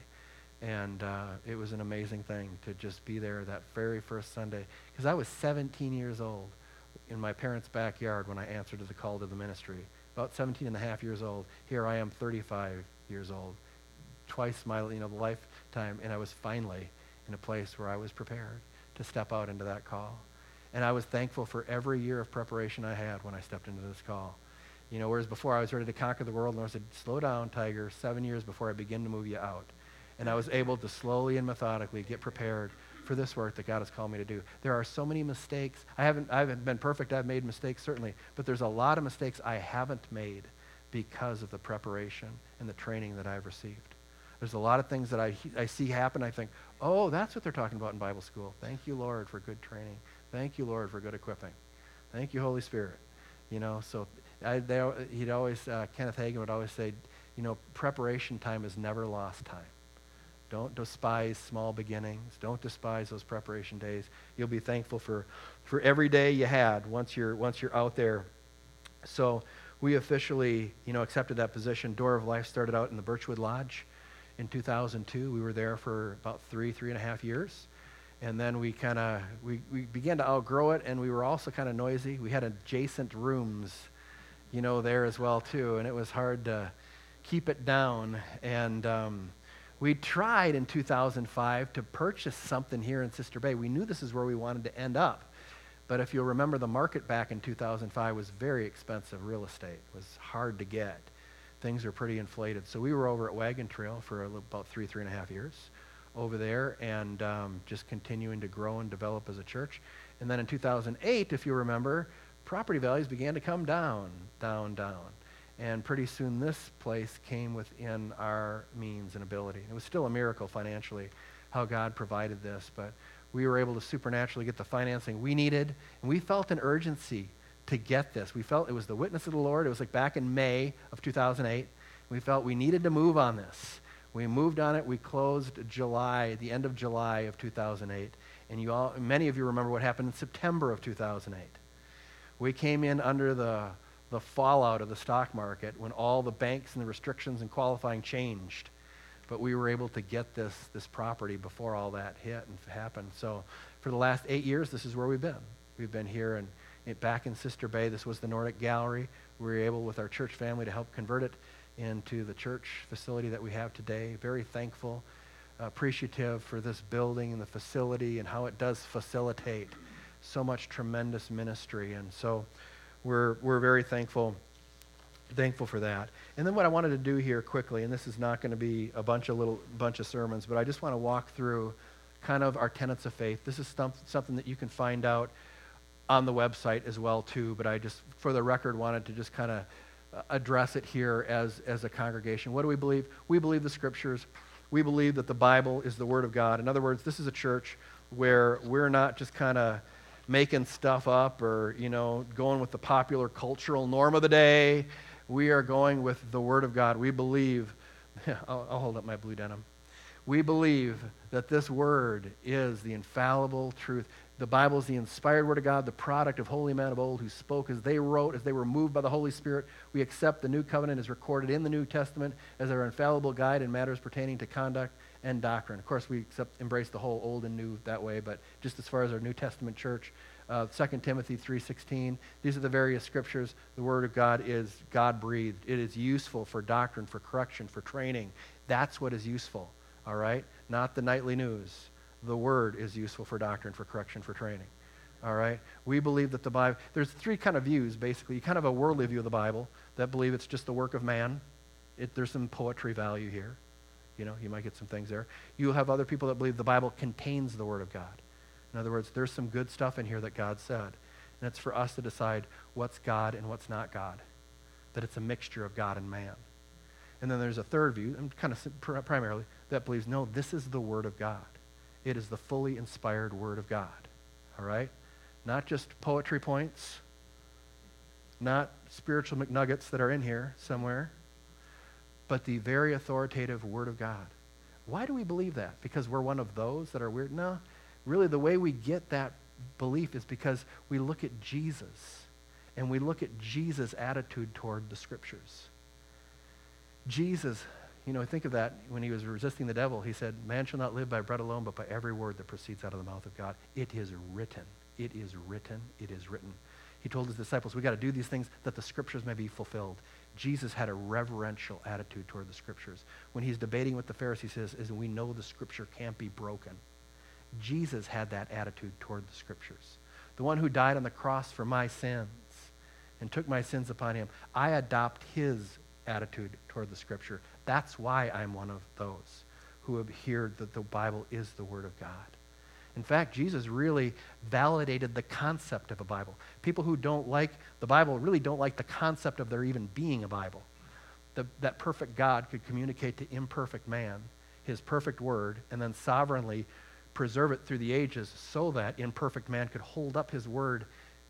and it was an amazing thing to just be there that very first Sunday, because I was 17 years old in my parents' backyard when I answered to the call to the ministry. About 17 and a half years old. Here I am 35 years old, twice my lifetime, and I was finally in a place where I was prepared to step out into that call. And I was thankful for every year of preparation I had when I stepped into this call. You know, whereas before I was ready to conquer the world, and I said, slow down, Tiger, 7 years before I begin to move you out. And I was able to slowly and methodically get prepared for this work that God has called me to do. There are so many mistakes. I haven't been perfect. I've made mistakes, certainly. But there's a lot of mistakes I haven't made because of the preparation and the training that I've received. There's a lot of things that I see happen. I think, oh, that's what they're talking about in Bible school. Thank you, Lord, for good training. Thank you, Lord, for good equipping. Thank you, Holy Spirit. You know, so Kenneth Hagin would always say, you know, preparation time is never lost time. Don't despise small beginnings. Don't despise those preparation days. You'll be thankful for every day you had once you're out there. So we officially, you know, accepted that position. Door of Life started out in the Birchwood Lodge in 2002. We were there for about 3.5 years. And then we began to outgrow it, and we were also kind of noisy. We had adjacent rooms, you know, there as well too, and it was hard to keep it down. And we tried in 2005 to purchase something here in Sister Bay. We knew this is where we wanted to end up. But if you'll remember, the market back in 2005 was very expensive real estate. It was hard to get. Things were pretty inflated. So we were over at Wagon Trail for about 3.5 years over there, and just continuing to grow and develop as a church. And then in 2008, if you remember, property values began to come down. And pretty soon this place came within our means and ability. It was still a miracle financially how God provided this, but we were able to supernaturally get the financing we needed, and we felt an urgency to get this. We felt it was the witness of the Lord. It was like back in May of 2008. We felt we needed to move on this. We moved on it. We closed the end of July of 2008. And many of you remember what happened in September of 2008. We came in under the fallout of the stock market when all the banks and the restrictions and qualifying changed. But we were able to get this property before all that hit and happened. So for the last 8 years, this is where we've been. We've been here back in Sister Bay. This was the Nordic Gallery. We were able, with our church family, to help convert it into the church facility that we have today. Very thankful, appreciative for this building and the facility and how it does facilitate so much tremendous ministry. And so we're very thankful for that. And then what I wanted to do here quickly, and this is not going to be a bunch of sermons, but I just want to walk through kind of our tenets of faith. This is something that you can find out on the website as well too, but I just, for the record, wanted to just kind of address it here as a congregation. What do we believe? We believe the Scriptures. We believe that the Bible is the Word of God. In other words, this is a church where we're not just kind of making stuff up or, going with the popular cultural norm of the day. We are going with the Word of God. We believe, I'll hold up my blue denim. We believe that this Word is the infallible truth. The Bible is the inspired Word of God, the product of holy men of old who spoke as they wrote, as they were moved by the Holy Spirit. We accept the New Covenant as recorded in the New Testament as our infallible guide in matters pertaining to conduct and doctrine. Of course, we embrace the whole Old and New that way, but just as far as our New Testament church, 2 Timothy 3:16, these are the various scriptures. The Word of God is God-breathed. It is useful for doctrine, for correction, for training. That's what is useful, all right? Not the nightly news. The Word is useful for doctrine, for correction, for training. All right? We believe that the Bible, there's three kind of views, basically. You kind of have a worldly view of the Bible that believe it's just the work of man. There's some poetry value here. You might get some things there. You'll have other people that believe the Bible contains the Word of God. In other words, there's some good stuff in here that God said. And it's for us to decide what's God and what's not God. That it's a mixture of God and man. And then there's a third view, and kind of primarily, that believes, no, this is the Word of God. It is the fully inspired Word of God, all right? Not just poetry points, not spiritual McNuggets that are in here somewhere, but the very authoritative Word of God. Why do we believe that? Because we're one of those that are weird? No, really the way we get that belief is because we look at Jesus, and we look at Jesus' attitude toward the Scriptures. Jesus, think of that when he was resisting the devil. He said, man shall not live by bread alone, but by every word that proceeds out of the mouth of God. It is written. It is written. It is written. He told his disciples, we got to do these things that the Scriptures may be fulfilled. Jesus had a reverential attitude toward the Scriptures. When he's debating with the Pharisees, he says, we know the Scripture can't be broken. Jesus had that attitude toward the Scriptures. The one who died on the cross for my sins and took my sins upon him. I adopt his attitude toward the Scripture. That's why I'm one of those who have heard that the Bible is the Word of God. In fact, Jesus really validated the concept of a Bible. People who don't like the Bible really don't like the concept of there even being a Bible. That perfect God could communicate to imperfect man his perfect word and then sovereignly preserve it through the ages so that imperfect man could hold up his word,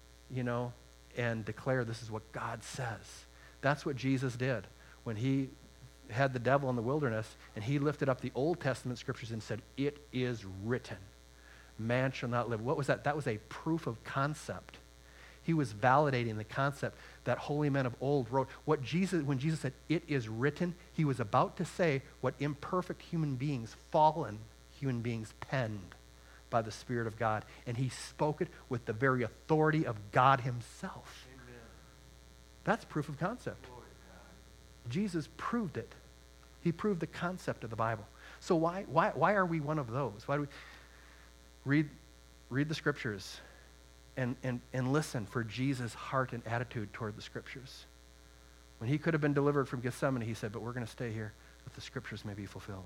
and declare this is what God says. That's what Jesus did when he had the devil in the wilderness and he lifted up the Old Testament scriptures and said, it is written. Man shall not live. What was that? That was a proof of concept. He was validating the concept that holy men of old wrote. When Jesus said, it is written, he was about to say what imperfect human beings, fallen human beings, penned by the Spirit of God. And he spoke it with the very authority of God himself. Amen. That's proof of concept. Jesus proved it. He proved the concept of the Bible. So why are we one of those? Why do we read the Scriptures and listen for Jesus' heart and attitude toward the Scriptures? When he could have been delivered from Gethsemane, he said, but we're going to stay here that the Scriptures may be fulfilled.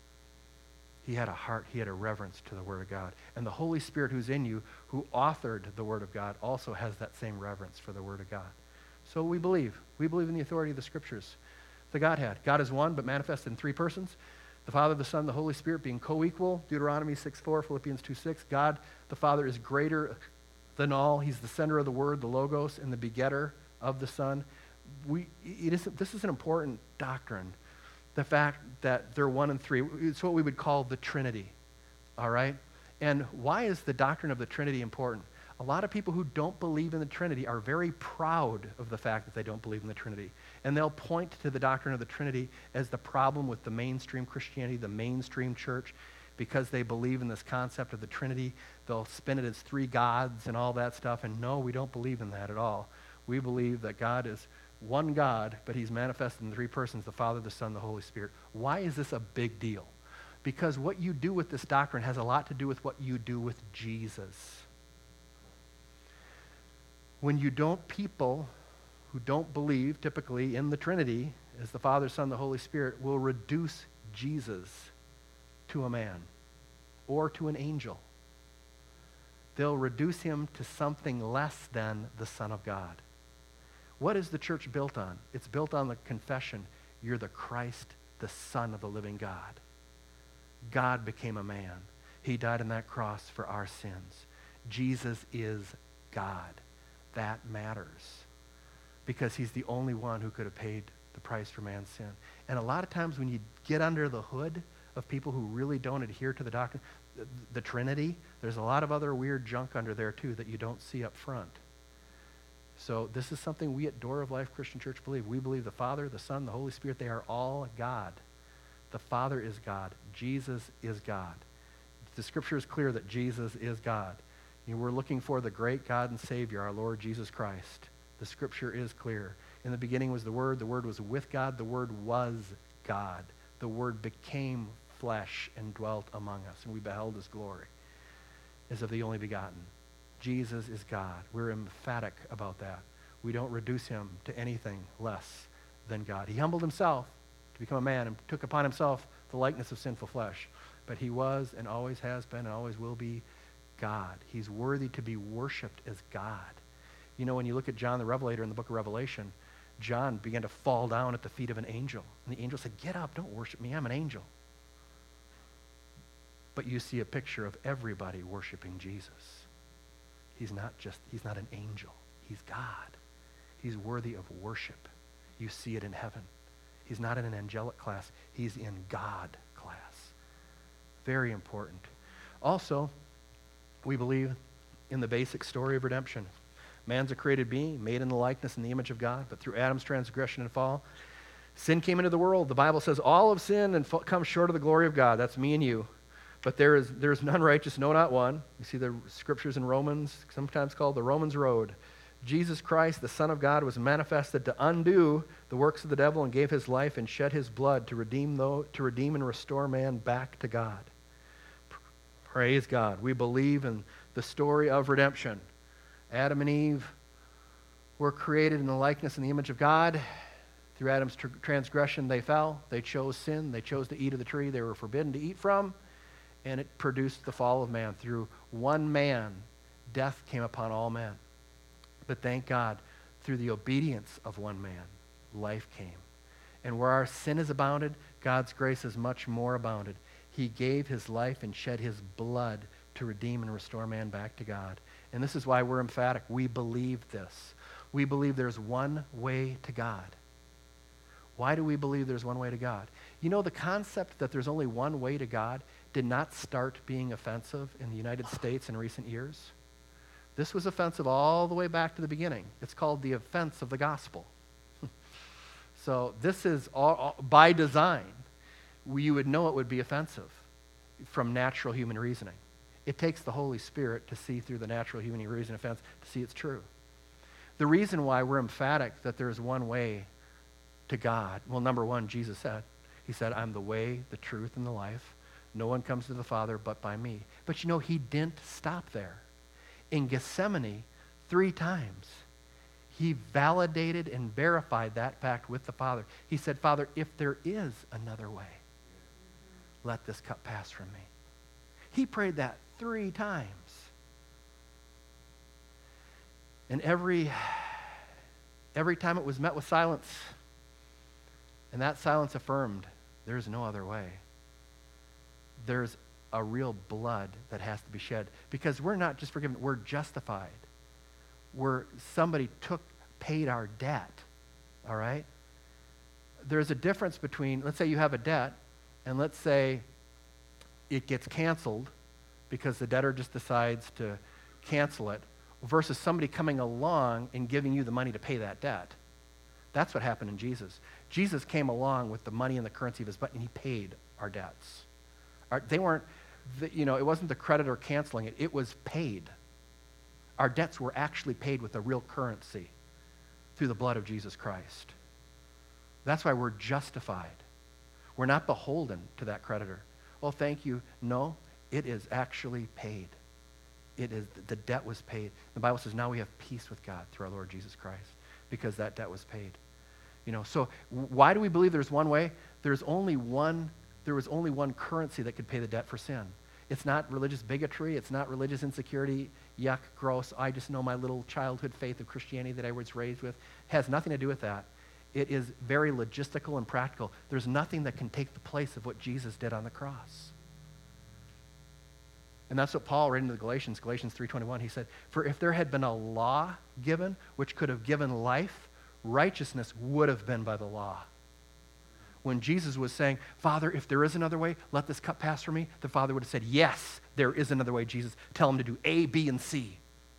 He had a heart, he had a reverence to the Word of God. And the Holy Spirit who's in you, who authored the Word of God, also has that same reverence for the Word of God. So we believe in the authority of the Scriptures. The Godhead. God is one, but manifested in three persons. The Father, the Son, the Holy Spirit being co-equal. Deuteronomy 6:4, Philippians 2:6. God, the Father, is greater the null. He's the center of the Word, the Logos, and the begetter of the Son. This is an important doctrine, the fact that they're one and three. It's what we would call the Trinity, all right? And why is the doctrine of the Trinity important? A lot of people who don't believe in the Trinity are very proud of the fact that they don't believe in the Trinity. And they'll point to the doctrine of the Trinity as the problem with the mainstream Christianity, the mainstream church. Because they believe in this concept of the Trinity, they'll spin it as three gods and all that stuff. And no, we don't believe in that at all. We believe that God is one God, but he's manifested in three persons, the Father, the Son, the Holy Spirit. Why is this a big deal? Because what you do with this doctrine has a lot to do with what you do with Jesus. When people who don't believe typically in the Trinity as the Father, Son, the Holy Spirit will reduce Jesus to a man or to an angel. They'll reduce him to something less than the Son of God. What is the church built on? It's built on the confession, you're the Christ, the Son of the living God. God became a man. He died on that cross for our sins. Jesus is God. That matters because he's the only one who could have paid the price for man's sin. And a lot of times when you get under the hood of people who really don't adhere to the doctrine, the Trinity, there's a lot of other weird junk under there too that you don't see up front. So this is something we at Door of Life Christian Church believe. We believe the Father, the Son, the Holy Spirit, they are all God. The Father is God. Jesus is God. The Scripture is clear that Jesus is God. We're looking for the great God and Savior, our Lord Jesus Christ. The Scripture is clear. In the beginning was the Word was with God, the Word was God. The Word became flesh and dwelt among us, and we beheld his glory as of the only begotten. Jesus is God. We're emphatic about that. We don't reduce him to anything less than God. He humbled himself to become a man and took upon himself the likeness of sinful flesh. But he was and always has been and always will be God. He's worthy to be worshiped as God. You know, when you look at John the Revelator in the book of Revelation, John began to fall down at the feet of an angel. And the angel said, "Get up, don't worship me, I'm an angel." But you see a picture of everybody worshiping Jesus. He's not an angel. He's God. He's worthy of worship. You see it in heaven. He's not in an angelic class. He's in God class. Very important. Also, we believe in the basic story of redemption. Man's a created being, made in the likeness and the image of God, but through Adam's transgression and fall, sin came into the world. The Bible says all have sinned and come short of the glory of God. That's me and you. But there is none righteous, no, not one. You see the scriptures in Romans, sometimes called the Romans Road. Jesus Christ, the Son of God, was manifested to undo the works of the devil and gave his life and shed his blood to redeem and restore man back to God. Praise God. We believe in the story of redemption. Adam and Eve were created in the likeness and the image of God. Through Adam's transgression, they fell. They chose sin. They chose to eat of the tree they were forbidden to eat from. And it produced the fall of man. Through one man, death came upon all men. But thank God, through the obedience of one man, life came. And where our sin has abounded, God's grace has much more abounded. He gave his life and shed his blood to redeem and restore man back to God. And this is why we're emphatic. We believe this. We believe there's one way to God. Why do we believe there's one way to God? You know, the concept that there's only one way to God did not start being offensive in the United States in recent years. This was offensive all the way back to the beginning. It's called the offense of the gospel. So this is all by design. You would know it would be offensive from natural human reasoning. It takes the Holy Spirit to see through the natural human reason offense to see it's true. The reason why we're emphatic that there's one way to God, well, number one, Jesus said, he said, "I'm the way, the truth, and the life. No one comes to the Father but by me." But you know, he didn't stop there. In Gethsemane, 3 times, he validated and verified that fact with the Father. He said, "Father, if there is another way, let this cup pass from me." He prayed that 3 times. And every time it was met with silence, and that silence affirmed, there's no other way. There's a real blood that has to be shed. Because we're not just forgiven, we're justified. where somebody paid our debt, all right? There's a difference between, let's say you have a debt, and let's say it gets canceled because the debtor just decides to cancel it, versus somebody coming along and giving you the money to pay that debt. That's what happened in Jesus. Jesus came along with the money and the currency of his butt, and he paid our debts. They weren't, it wasn't the creditor canceling it. It was paid. Our debts were actually paid with a real currency through the blood of Jesus Christ. That's why we're justified. We're not beholden to that creditor. Well, thank you. No, it is actually paid. The debt was paid. The Bible says now we have peace with God through our Lord Jesus Christ because that debt was paid. So why do we believe there's one way? There was only one currency that could pay the debt for sin. It's not religious bigotry. It's not religious insecurity. Yuck, gross. I just know my little childhood faith of Christianity that I was raised with. It has nothing to do with that. It is very logistical and practical. There's nothing that can take the place of what Jesus did on the cross. And that's what Paul read into Galatians 3:21. He said, "For if there had been a law given which could have given life, righteousness would have been by the law." When Jesus was saying, "Father, if there is another way, let this cup pass from me," the Father would have said, "Yes, there is another way, Jesus. Tell him to do A, B, and C."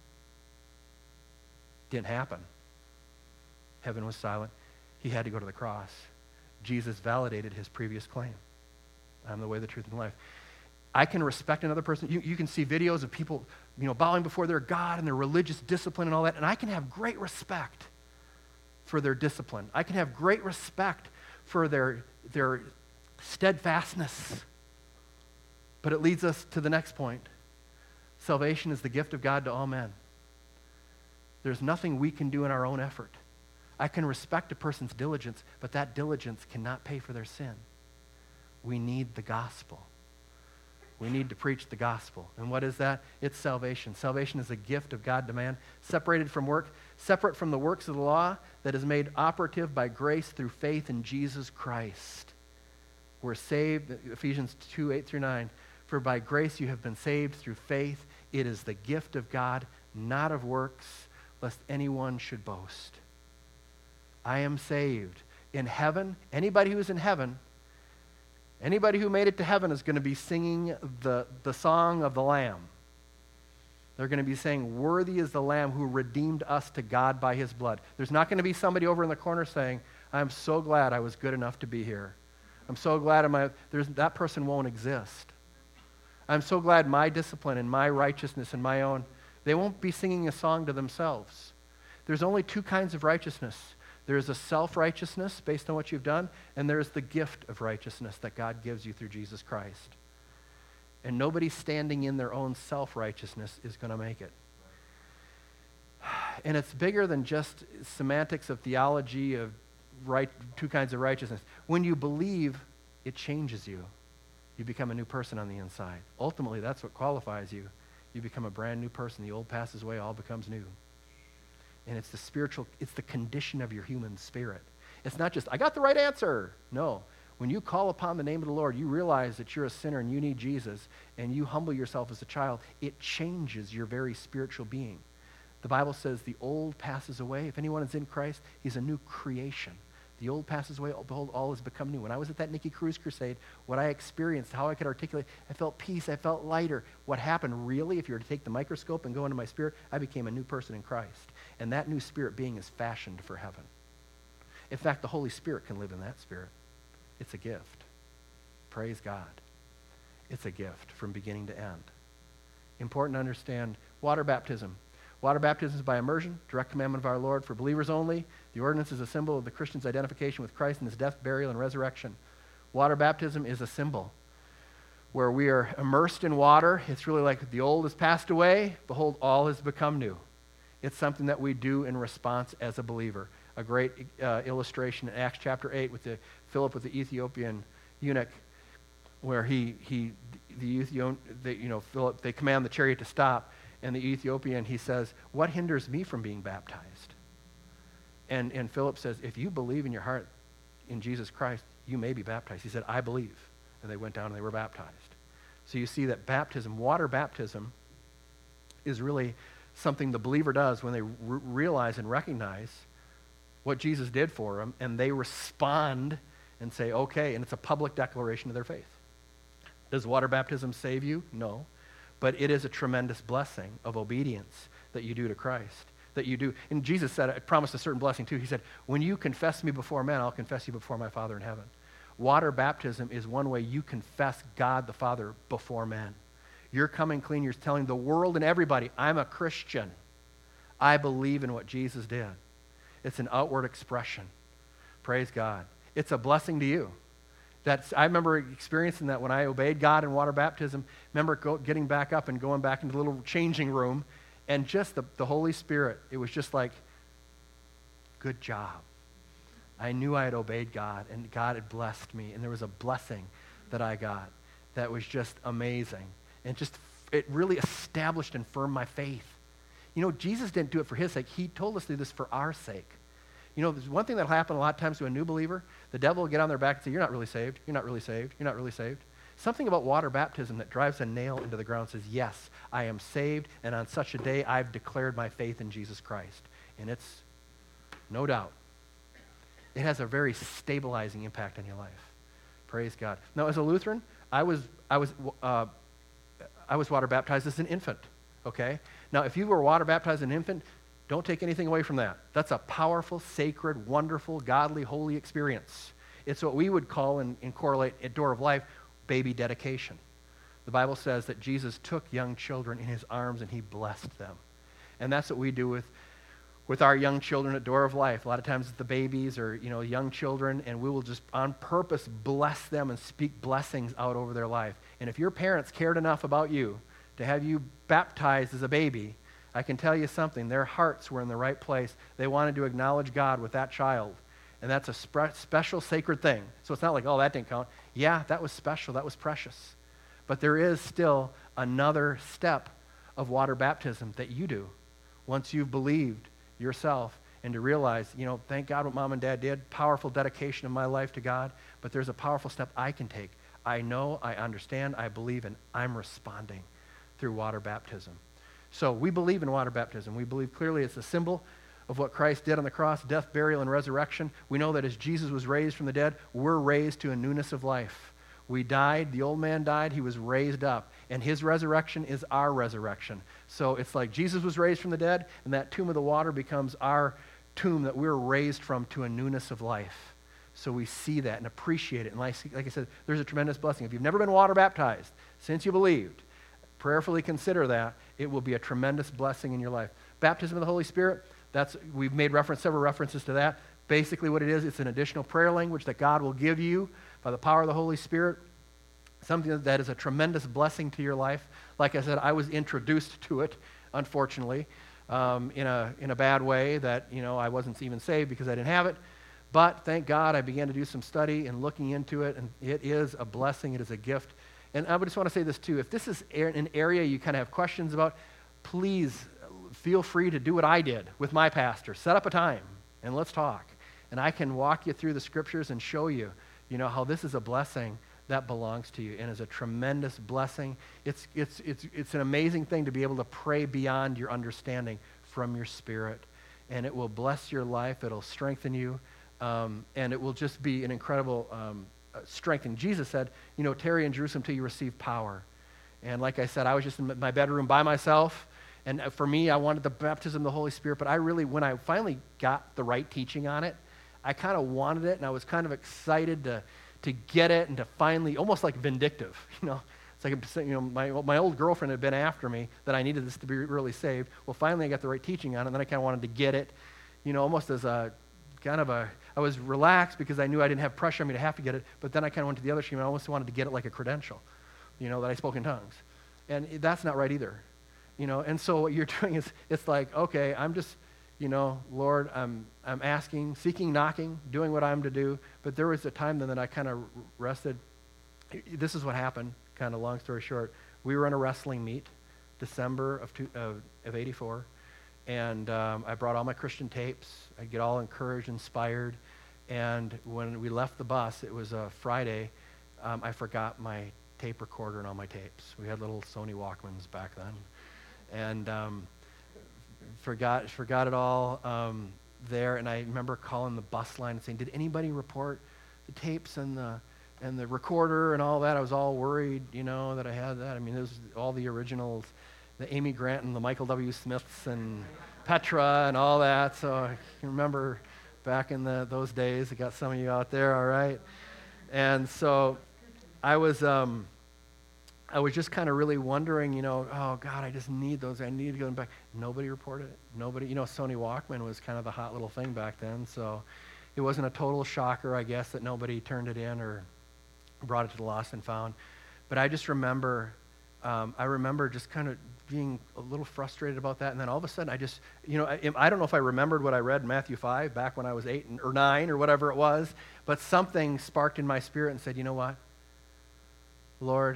Didn't happen. Heaven was silent. He had to go to the cross. Jesus validated his previous claim. I'm the way, the truth, and the life. I can respect another person. You can see videos of people, bowing before their God and their religious discipline and all that, and I can have great respect for their discipline. I can have great respect for their steadfastness. But it leads us to the next point. Salvation is the gift of God to all men. There's nothing we can do in our own effort. I can respect a person's diligence, but that diligence cannot pay for their sin. We need the gospel. We need to preach the gospel. And what is that? It's salvation. Salvation is a gift of God to man, separated from work, separate from the works of the law, that is made operative by grace through faith in Jesus Christ. We're saved, Ephesians 2:8-9. For by grace you have been saved through faith. It is the gift of God, not of works, lest anyone should boast. I am saved. In heaven, anybody who's in heaven, anybody who made it to heaven is going to be singing the song of the Lamb. They're going to be saying, "Worthy is the Lamb who redeemed us to God by his blood." There's not going to be somebody over in the corner saying, "I'm so glad I was good enough to be here. I'm so glad that person won't exist. I'm so glad my discipline and my righteousness and my own," they won't be singing a song to themselves. There's only two kinds of righteousness. There's a self-righteousness based on what you've done, and there's the gift of righteousness that God gives you through Jesus Christ. And nobody standing in their own self-righteousness is going to make it. And it's bigger than just semantics of theology of two kinds of righteousness. When you believe, it changes you. You become a new person on the inside. Ultimately, that's what qualifies you. You become a brand new person. The old passes away, all becomes new. And it's the condition of your human spirit. It's not just, "I got the right answer." No. When you call upon the name of the Lord, you realize that you're a sinner and you need Jesus, and you humble yourself as a child, it changes your very spiritual being. The Bible says the old passes away. If anyone is in Christ, he's a new creation. The old passes away, behold, all has become new. When I was at that Nicky Cruz crusade, what I experienced, how I could articulate, I felt peace, I felt lighter. What happened really, if you were to take the microscope and go into my spirit, I became a new person in Christ. And that new spirit being is fashioned for heaven. In fact, the Holy Spirit can live in that spirit. It's a gift. Praise God. It's a gift from beginning to end. Important to understand water baptism. Water baptism is by immersion, direct commandment of our Lord for believers only. The ordinance is a symbol of the Christian's identification with Christ in his death, burial, and resurrection. Water baptism is a symbol where we are immersed in water. It's really like the old has passed away, behold, all has become new. It's something that we do in response as a believer. A great illustration in Acts chapter 8 with Philip with the Ethiopian eunuch, where Philip, they command the chariot to stop, and the Ethiopian, he says, "What hinders me from being baptized?" And Philip says, "If you believe in your heart in Jesus Christ, you may be baptized." He said, "I believe." And they went down and they were baptized. So you see that baptism, water baptism, is really something the believer does when they realize and recognize what Jesus did for them, and they respond and say, okay, and it's a public declaration of their faith. Does water baptism save you? No. But it is a tremendous blessing of obedience that you do to Christ, that you do. And Jesus said, I promised a certain blessing too. He said, when you confess me before men, I'll confess you before my Father in heaven. Water baptism is one way you confess God the Father before men. You're coming clean. You're telling the world and everybody, I'm a Christian. I believe in what Jesus did. It's an outward expression. Praise God. It's a blessing to you. I remember experiencing that when I obeyed God in water baptism. Remember getting back up and going back into the little changing room, and just the Holy Spirit, it was just like, good job. I knew I had obeyed God, and God had blessed me, and there was a blessing that I got that was just amazing. And it really established and firmed my faith. You know, Jesus didn't do it for his sake. He told us to do this for our sake. You know, there's one thing that'll happen a lot of times to a new believer. The devil will get on their back and say, you're not really saved. You're not really saved. You're not really saved. Something about water baptism that drives a nail into the ground says, yes, I am saved, and on such a day I've declared my faith in Jesus Christ. And it's, no doubt, it has a very stabilizing impact on your life. Praise God. Now, as a Lutheran, I was water baptized as an infant, okay? Now, if you were water baptized as an infant, don't take anything away from that. That's a powerful, sacred, wonderful, godly, holy experience. It's what we would call and correlate at Door of Life, baby dedication. The Bible says that Jesus took young children in his arms and he blessed them. And that's what we do with our young children at Door of Life. A lot of times it's the babies or, young children, and we will just on purpose bless them and speak blessings out over their life. And if your parents cared enough about you to have you baptized as a baby, I can tell you something. Their hearts were in the right place. They wanted to acknowledge God with that child. And that's a special, sacred thing. So it's not like, oh, that didn't count. Yeah, that was special. That was precious. But there is still another step of water baptism that you do once you've believed yourself and to realize, thank God what mom and dad did. Powerful dedication of my life to God. But there's a powerful step I can take. I know, I understand, I believe, and I'm responding through water baptism. So we believe in water baptism. We believe clearly it's a symbol of what Christ did on the cross, death, burial, and resurrection. We know that as Jesus was raised from the dead, we're raised to a newness of life. We died, the old man died, he was raised up, and his resurrection is our resurrection. So it's like Jesus was raised from the dead, and that tomb of the water becomes our tomb that we're raised from to a newness of life. So we see that and appreciate it. And like I said, there's a tremendous blessing. If you've never been water baptized since you believed, prayerfully consider that. It will be a tremendous blessing in your life. Baptism of the Holy Spirit, we've made several references to that. Basically what it is, it's an additional prayer language that God will give you by the power of the Holy Spirit, something that is a tremendous blessing to your life. Like I said, I was introduced to it, unfortunately, in a bad way that, I wasn't even saved because I didn't have it. But thank God I began to do some study and looking into it, and it is a blessing, it is a gift. And I just want to say this too, if this is an area you kind of have questions about, please feel free to do what I did with my pastor. Set up a time and let's talk. And I can walk you through the scriptures and show you, how this is a blessing that belongs to you and is a tremendous blessing. It's an amazing thing to be able to pray beyond your understanding from your spirit. And it will bless your life. It'll strengthen you. And it will just be an incredible strength. And Jesus said, tarry in Jerusalem till you receive power. And like I said, I was just in my bedroom by myself. And for me, I wanted the baptism of the Holy Spirit. But when I finally got the right teaching on it, I kind of wanted it. And I was kind of excited to get it and to finally, almost like vindictive. It's like, my old girlfriend had been after me that I needed this to be really saved. Well, finally I got the right teaching on it. And then I kind of wanted to get it, almost as a kind of I was relaxed because I knew I didn't have pressure on me to have to get it, but then I kind of went to the other extreme. I almost wanted to get it like a credential, that I spoke in tongues. And that's not right either, And so what you're doing is, it's like, okay, I'm just, Lord, I'm asking, seeking, knocking, doing what I'm to do. But there was a time then that I kind of rested. This is what happened, kind of long story short. We were in a wrestling meet, December of 84. And I brought all my Christian tapes. I'd get all encouraged, inspired. And when we left the bus, it was a Friday, I forgot my tape recorder and all my tapes. We had little Sony Walkmans back then. And forgot it all there, and I remember calling the bus line and saying, did anybody report the tapes and the recorder and all that? I was all worried, that I had that. I mean, it was all the originals, the Amy Grant and the Michael W. Smiths and Petra and all that. So I can remember back in those days. I got some of you out there, all right? And so I was just kind of really wondering, oh, God, I just need those. I need to go back. Nobody reported it. Nobody, Sony Walkman was kind of the hot little thing back then. So it wasn't a total shocker, I guess, that nobody turned it in or brought it to the Lost and Found. But I just remember, just kind of being a little frustrated about that. And then all of a sudden, I just, I don't know if I remembered what I read in Matthew 5 back when I was 8 or 9 or whatever it was, but something sparked in my spirit and said, you know what? Lord,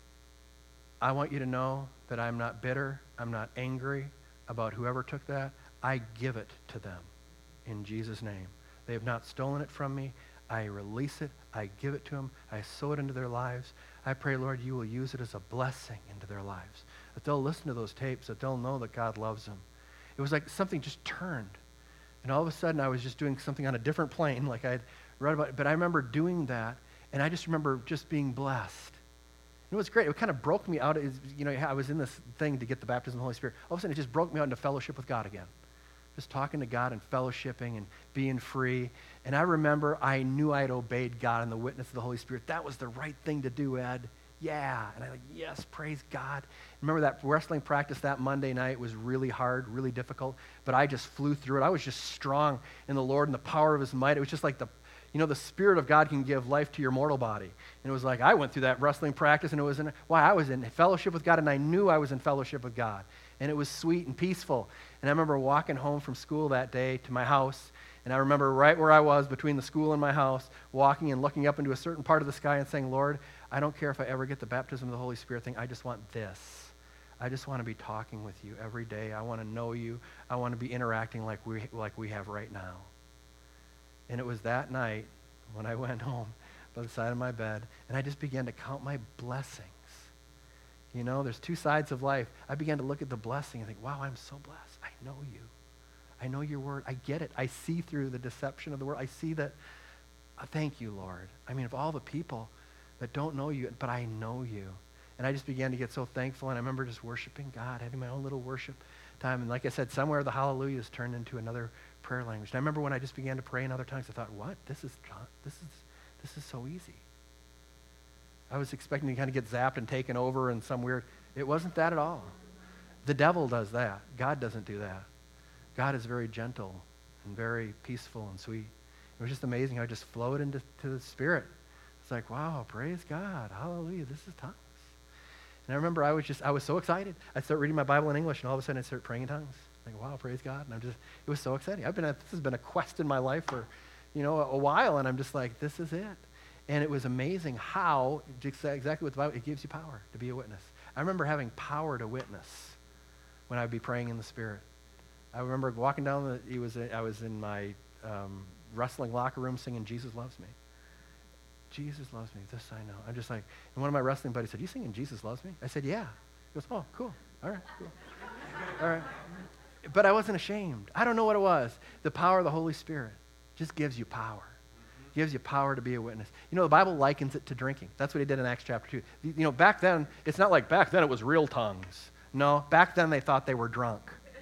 I want you to know that I'm not bitter, I'm not angry about whoever took that. I give it to them in Jesus' name. They have not stolen it from me. I release it. I give it to them. I sow it into their lives. I pray, Lord, you will use it as a blessing into their lives, that they'll listen to those tapes, that they'll know that God loves them. It was like something just turned. And all of a sudden, I was just doing something on a different plane, like I'd read about it. But I remember doing that, and I just remember just being blessed. It was great. It kind of broke me out. I was in this thing to get the baptism of the Holy Spirit. All of a sudden, it just broke me out into fellowship with God again. Just talking to God and fellowshipping and being free. And I remember I knew I had obeyed God and the witness of the Holy Spirit. That was the right thing to do, Ed. Yeah. And I'm yes, praise God. Remember that wrestling practice that Monday night was really hard, really difficult, but I just flew through it. I was just strong in the Lord and the power of his might. It was just like the Spirit of God can give life to your mortal body. And it was like I went through that wrestling practice, and I was in fellowship with God, and I knew I was in fellowship with God. And it was sweet and peaceful. And I remember walking home from school that day to my house, and I remember right where I was between the school and my house, walking and looking up into a certain part of the sky and saying, Lord, I don't care if I ever get the baptism of the Holy Spirit thing. I just want this. I just want to be talking with you every day. I want to know you. I want to be interacting like we have right now. And it was that night when I went home by the side of my bed, and I just began to count my blessings. There's two sides of life. I began to look at the blessing and think, wow, I'm so blessed. I know you. I know your word. I get it. I see through the deception of the world. I see that. Thank you, Lord. I mean, of all the people that don't know you, but I know you. And I just began to get so thankful, and I remember just worshiping God, having my own little worship time. And like I said, somewhere the hallelujahs turned into another prayer language. And I remember when I just began to pray in other tongues, I thought, what? This is so easy. I was expecting to kind of get zapped and taken over and it wasn't that at all. The devil does that. God doesn't do that. God is very gentle and very peaceful and sweet. It was just amazing how I just flowed into the Spirit. It's like, wow, praise God. Hallelujah. This is tongues. And I remember I was so excited. I started reading my Bible in English, and all of a sudden I started praying in tongues. Like, wow, praise God. And it was so exciting. This has been a quest in my life for, a while, and I'm just like, this is it. And it was amazing how, exactly what the Bible, it gives you power to be a witness. I remember having power to witness when I would be praying in the Spirit. I remember walking down I was in my wrestling locker room singing, Jesus Loves Me. Jesus loves me, this I know. I'm just like, and one of my wrestling buddies said, you singing Jesus Loves Me? I said, yeah. He goes, oh, cool. All right, cool. All right. But I wasn't ashamed. I don't know what it was. The power of the Holy Spirit just gives you power. Gives you power to be a witness. The Bible likens it to drinking. That's what he did in Acts chapter 2. Back then, it's not like back then it was real tongues. No, back then they thought they were drunk.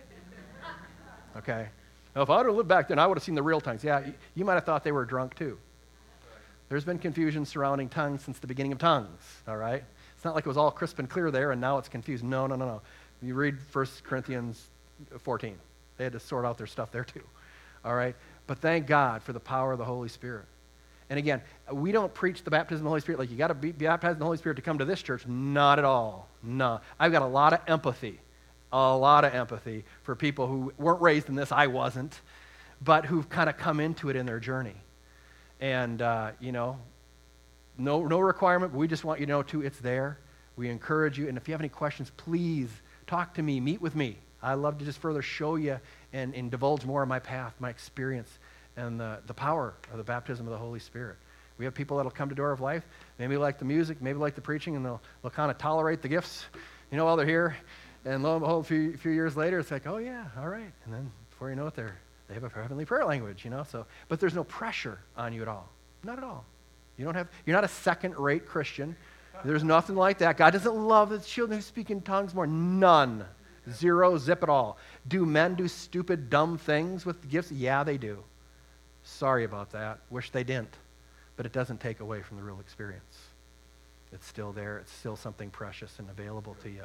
Okay? Now, if I would have lived back then, I would have seen the real tongues. Yeah, you might have thought they were drunk too. There's been confusion surrounding tongues since the beginning of tongues, all right? It's not like it was all crisp and clear there and now it's confused. No. You read 1 Corinthians 14. They had to sort out their stuff there too, all right? But thank God for the power of the Holy Spirit. And again, we don't preach the baptism of the Holy Spirit like you got to be baptized in the Holy Spirit to come to this church. Not at all. No. I've got a lot of empathy for people who weren't raised in this. I wasn't. But who've kind of come into it in their journey. And, no requirement, but we just want you to know, too, it's there. We encourage you. And if you have any questions, please talk to me. Meet with me. I love to just further show you and divulge more of my path, my experience, and the power of the baptism of the Holy Spirit. We have people that'll come to Door of Life, maybe like the music, maybe like the preaching, and they'll kind of tolerate the gifts, while they're here. And lo and behold, a few years later, it's like, oh yeah, all right. And then before you know it, they have a heavenly prayer language, So, but there's no pressure on you at all. Not at all. You're not a second-rate Christian. There's nothing like that. God doesn't love the children who speak in tongues more. None. Zero, zip it all. Do men do stupid, dumb things with the gifts? Yeah, they do. Sorry about that. Wish they didn't. But it doesn't take away from the real experience. It's still there. It's still something precious and available to you.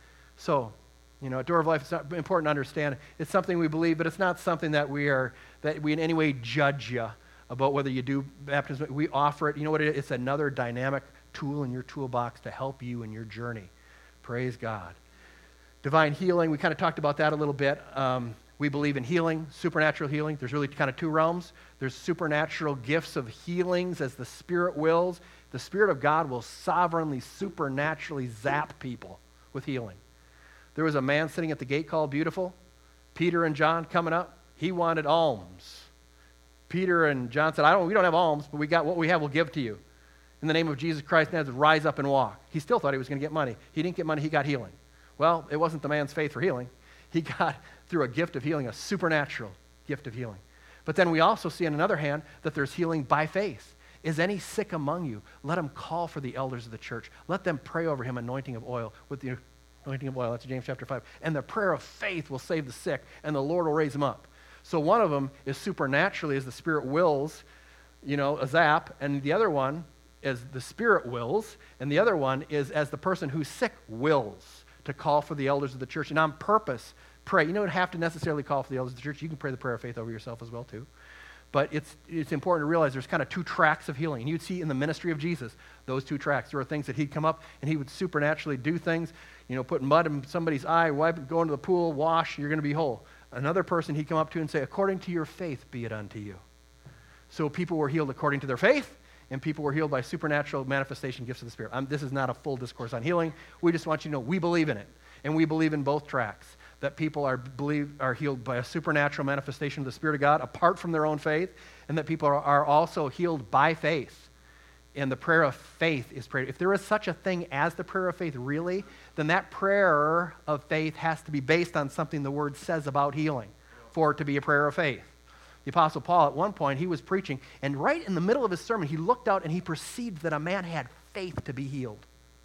So, at Door of Life, it's not important to understand. It's something we believe, but it's not something that we in any way judge you about whether you do baptism. We offer it. You know what it is? It's another dynamic tool in your toolbox to help you in your journey. Praise God. Divine healing, we kind of talked about that a little bit. We believe in healing, supernatural healing. There's really kind of two realms. There's supernatural gifts of healings as the Spirit wills. The Spirit of God will sovereignly, supernaturally zap people with healing. There was a man sitting at the gate called Beautiful. Peter and John coming up. He wanted alms. Peter and John said, we don't have alms, but we got what we have, we'll give to you. In the name of Jesus Christ, now rise up and walk. He still thought he was going to get money. He didn't get money, he got healing. Well, it wasn't the man's faith for healing. He got, through a gift of healing, a supernatural gift of healing. But then we also see on another hand that there's healing by faith. Is any sick among you? Let him call for the elders of the church. Let them pray over him, anointing of oil, with the anointing of oil. That's James chapter 5. And the prayer of faith will save the sick, and the Lord will raise them up. So one of them is supernaturally as the Spirit wills, a zap, and the other one is the Spirit wills, and the other one is as the person who's sick wills to call for the elders of the church. And on purpose, pray. You don't have to necessarily call for the elders of the church. You can pray the prayer of faith over yourself as well, too. But it's important to realize there's kind of two tracks of healing. And you'd see in the ministry of Jesus, those two tracks. There were things that he'd come up and he would supernaturally do things, put mud in somebody's eye, go into the pool, wash, you're going to be whole. Another person he'd come up to and say, according to your faith be it unto you. So people were healed according to their faith, and people were healed by supernatural manifestation gifts of the Spirit. This is not a full discourse on healing. We just want you to know we believe in it, and we believe in both tracks, that people are healed by a supernatural manifestation of the Spirit of God apart from their own faith, and that people are also healed by faith. And the prayer of faith is prayed. If there is such a thing as the prayer of faith really, then that prayer of faith has to be based on something the Word says about healing for it to be a prayer of faith. The Apostle Paul, at one point, he was preaching, and right in the middle of his sermon, he looked out and he perceived that a man had faith to be healed.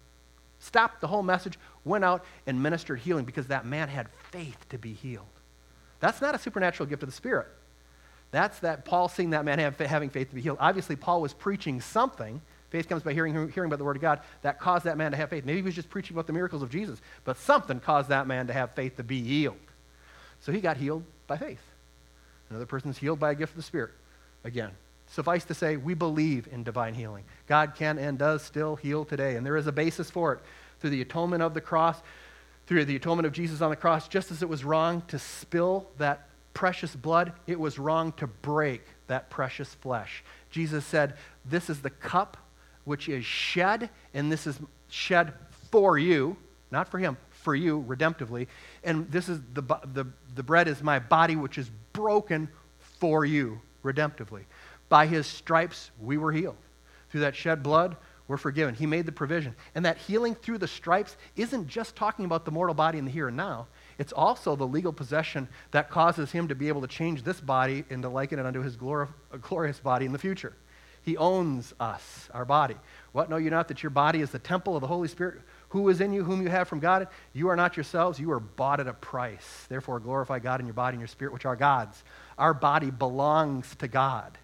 Stopped the whole message, went out and ministered healing because that man had faith to be healed. That's not a supernatural gift of the Spirit. That's that Paul seeing that man having faith to be healed. Obviously, Paul was preaching something. Faith comes by hearing about the Word of God. That caused that man to have faith. Maybe he was just preaching about the miracles of Jesus, but something caused that man to have faith to be healed. So he got healed by faith. Another person is healed by a gift of the Spirit. Again, suffice to say, we believe in divine healing. God can and does still heal today, and there is a basis for it. Through the atonement of the cross, through the atonement of Jesus on the cross, just as it was wrong to spill that precious blood, it was wrong to break that precious flesh. Jesus said, this is the cup which is shed, and this is shed for you, not for him, for you, redemptively. And this is the bread is my body, which is broken for you, redemptively. By his stripes, we were healed. Through that shed blood, we're forgiven. He made the provision. And that healing through the stripes isn't just talking about the mortal body in the here and now. It's also the legal possession that causes him to be able to change this body and to liken it unto his glorious body in the future. He owns us, our body. What, know you not that your body is the temple of the Holy Spirit, who is in you, whom you have from God? You are not yourselves, you are bought at a price. Therefore glorify God in your body and your spirit, which are God's. Our body belongs to God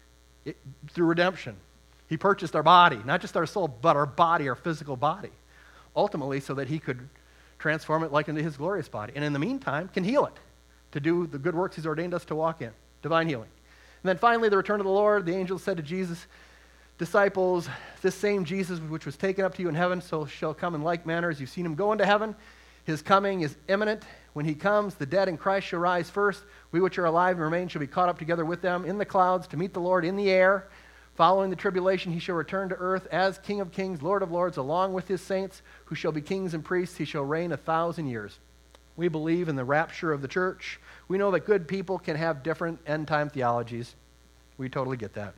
through redemption. He purchased our body, not just our soul, but our body, our physical body, ultimately so that he could transform it like into his glorious body. And in the meantime, can heal it to do the good works he's ordained us to walk in, divine healing. And then finally, the return of the Lord, the angel said to Jesus' disciples, this same Jesus which was taken up to you in heaven, so shall come in like manner as you've seen him go into heaven. His coming is imminent. When he comes, the dead in Christ shall rise first. We which are alive and remain shall be caught up together with them in the clouds to meet the Lord in the air. Following the tribulation, he shall return to earth as King of kings, Lord of lords, along with his saints, who shall be kings and priests. He shall reign 1,000 years. We believe in the rapture of the church. We know that good people can have different end-time theologies. We totally get that.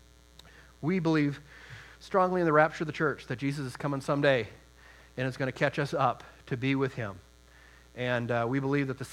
We believe strongly in the rapture of the church, that Jesus is coming someday and is going to catch us up to be with him. And we believe that the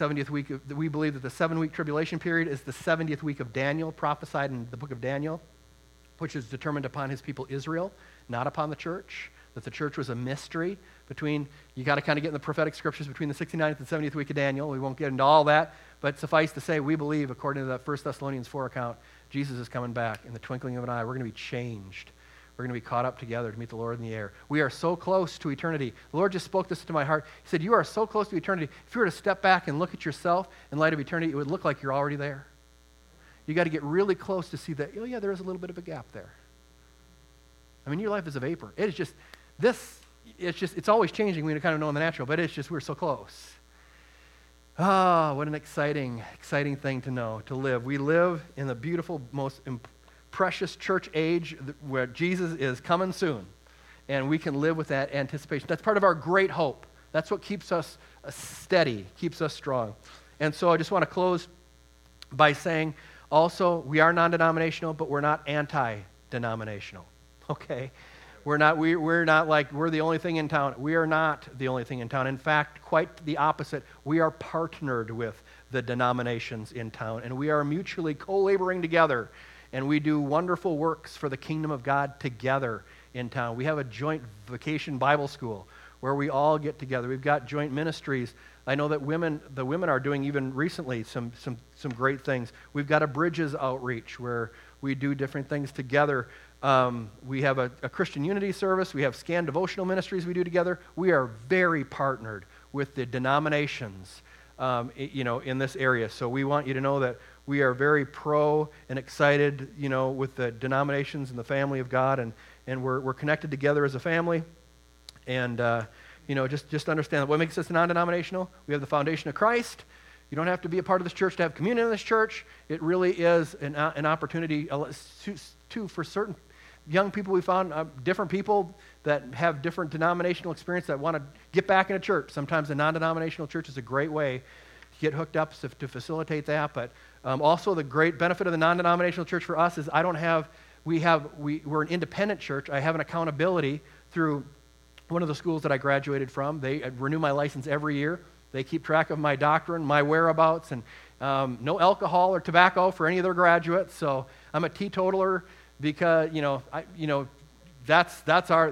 7-week tribulation period is the 70th week of Daniel, prophesied in the book of Daniel, which is determined upon his people Israel, not upon the church. That the church was a mystery between, you got to kind of get in the prophetic scriptures between the 69th and 70th week of Daniel. We won't get into all that, but suffice to say, we believe, according to that 1 Thessalonians 4 account, Jesus is coming back in the twinkling of an eye. We're going to be changed. We're going to be caught up together to meet the Lord in the air. We are so close to eternity. The Lord just spoke this to my heart. He said, you are so close to eternity. If you were to step back and look at yourself in light of eternity, it would look like you're already there. You got to get really close to see that, oh yeah, there is a little bit of a gap there. I mean, your life is a vapor. It is just, it's always changing. We kind of know in the natural, but it's just, we're so close. Ah, what an exciting thing to know, to live. We live in the beautiful, most precious church age where Jesus is coming soon, and we can live with that anticipation. That's part of our great hope. That's what keeps us steady, keeps us strong. And so I just want to close by saying also, we are non-denominational, but we're not anti-denominational. Okay? We're not like we're the only thing in town. We are not the only thing in town. In fact, quite the opposite. We are partnered with the denominations in town, and we are mutually co-laboring together, and we do wonderful works for the kingdom of God together in town. We have a joint vacation Bible school where we all get together. We've got joint ministries. I know that the women are doing even recently some great things. We've got a Bridges outreach where we do different things together. We have a Christian Unity service. We have Scan Devotional Ministries we do together. We are very partnered with the denominations, in this area. So we want you to know that we are very pro and excited, with the denominations and the family of God, and we're connected together as a family. And just understand that what makes us non-denominational. We have the foundation of Christ. You don't have to be a part of this church to have communion in this church. It really is an opportunity for certain young people. We found different people that have different denominational experience that want to get back in a church. Sometimes a non-denominational church is a great way to get hooked up to facilitate that. But also the great benefit of the non-denominational church for us is we're an independent church. I have an accountability through one of the schools that I graduated from. They renew my license every year. They keep track of my doctrine, my whereabouts, and no alcohol or tobacco for any of their graduates. So I'm a teetotaler because that's our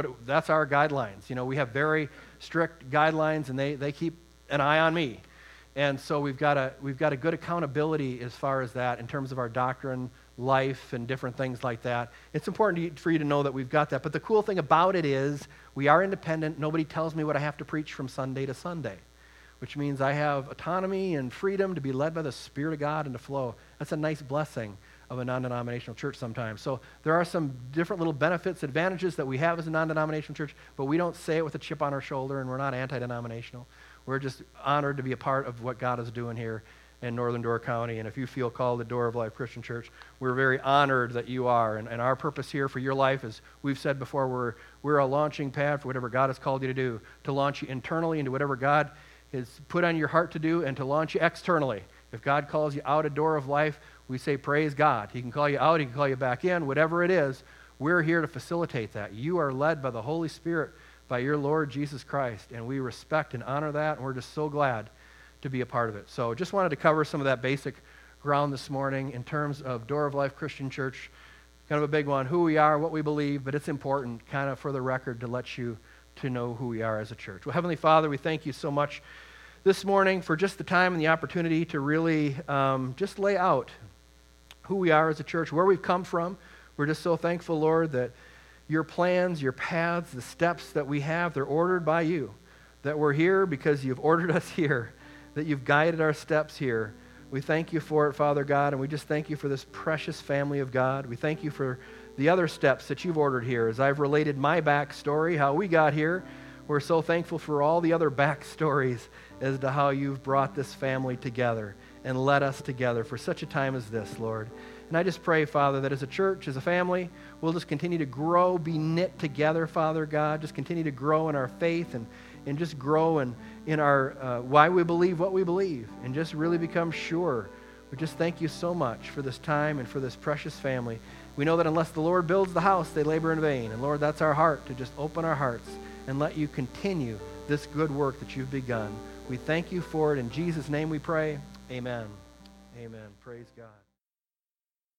guidelines. We have very strict guidelines, and they keep an eye on me. And so we've got a good accountability as far as that in terms of our doctrine, life, and different things like that. It's important for you to know that we've got that. But the cool thing about it is we are independent. Nobody tells me what I have to preach from Sunday to Sunday, which means I have autonomy and freedom to be led by the Spirit of God and to flow. That's a nice blessing of a non-denominational church sometimes. So there are some different little benefits, advantages that we have as a non-denominational church, but we don't say it with a chip on our shoulder, and we're not anti-denominational. We're just honored to be a part of what God is doing here in Northern Door County. And if you feel called to Door of Life Christian Church, we're very honored that you are. And our purpose here for your life, as we've said before, we're a launching pad for whatever God has called you to do, to launch you internally into whatever God has put on your heart to do, and to launch you externally. If God calls you out a Door of Life, we say praise God. He can call you out, he can call you back in, whatever it is. We're here to facilitate that. You are led by the Holy Spirit, by your Lord Jesus Christ, and we respect and honor that, and we're just so glad to be a part of it. So just wanted to cover some of that basic ground this morning in terms of Door of Life Christian Church. Kind of a big one, who we are, what we believe, but it's important kind of for the record to let you to know who we are as a church. Well, Heavenly Father, we thank you so much this morning for just the time and the opportunity to really just lay out who we are as a church, where we've come from. We're just so thankful, Lord, that your plans, your paths, the steps that we have, they're ordered by you, that we're here because you've ordered us here, that you've guided our steps here. We thank you for it, Father God, and we just thank you for this precious family of God. We thank you for the other steps that you've ordered here. As I've related my backstory, how we got here, we're so thankful for all the other backstories as to how you've brought this family together and led us together for such a time as this, Lord. And I just pray, Father, that as a church, as a family, we'll just continue to grow, be knit together, Father God, just continue to grow in our faith and just grow in our why we believe what we believe, and just really become sure. We just thank you so much for this time and for this precious family. We know that unless the Lord builds the house, they labor in vain. And Lord, that's our heart, to just open our hearts and let you continue this good work that you've begun. We thank you for it. In Jesus' name we pray. Amen. Amen. Praise God.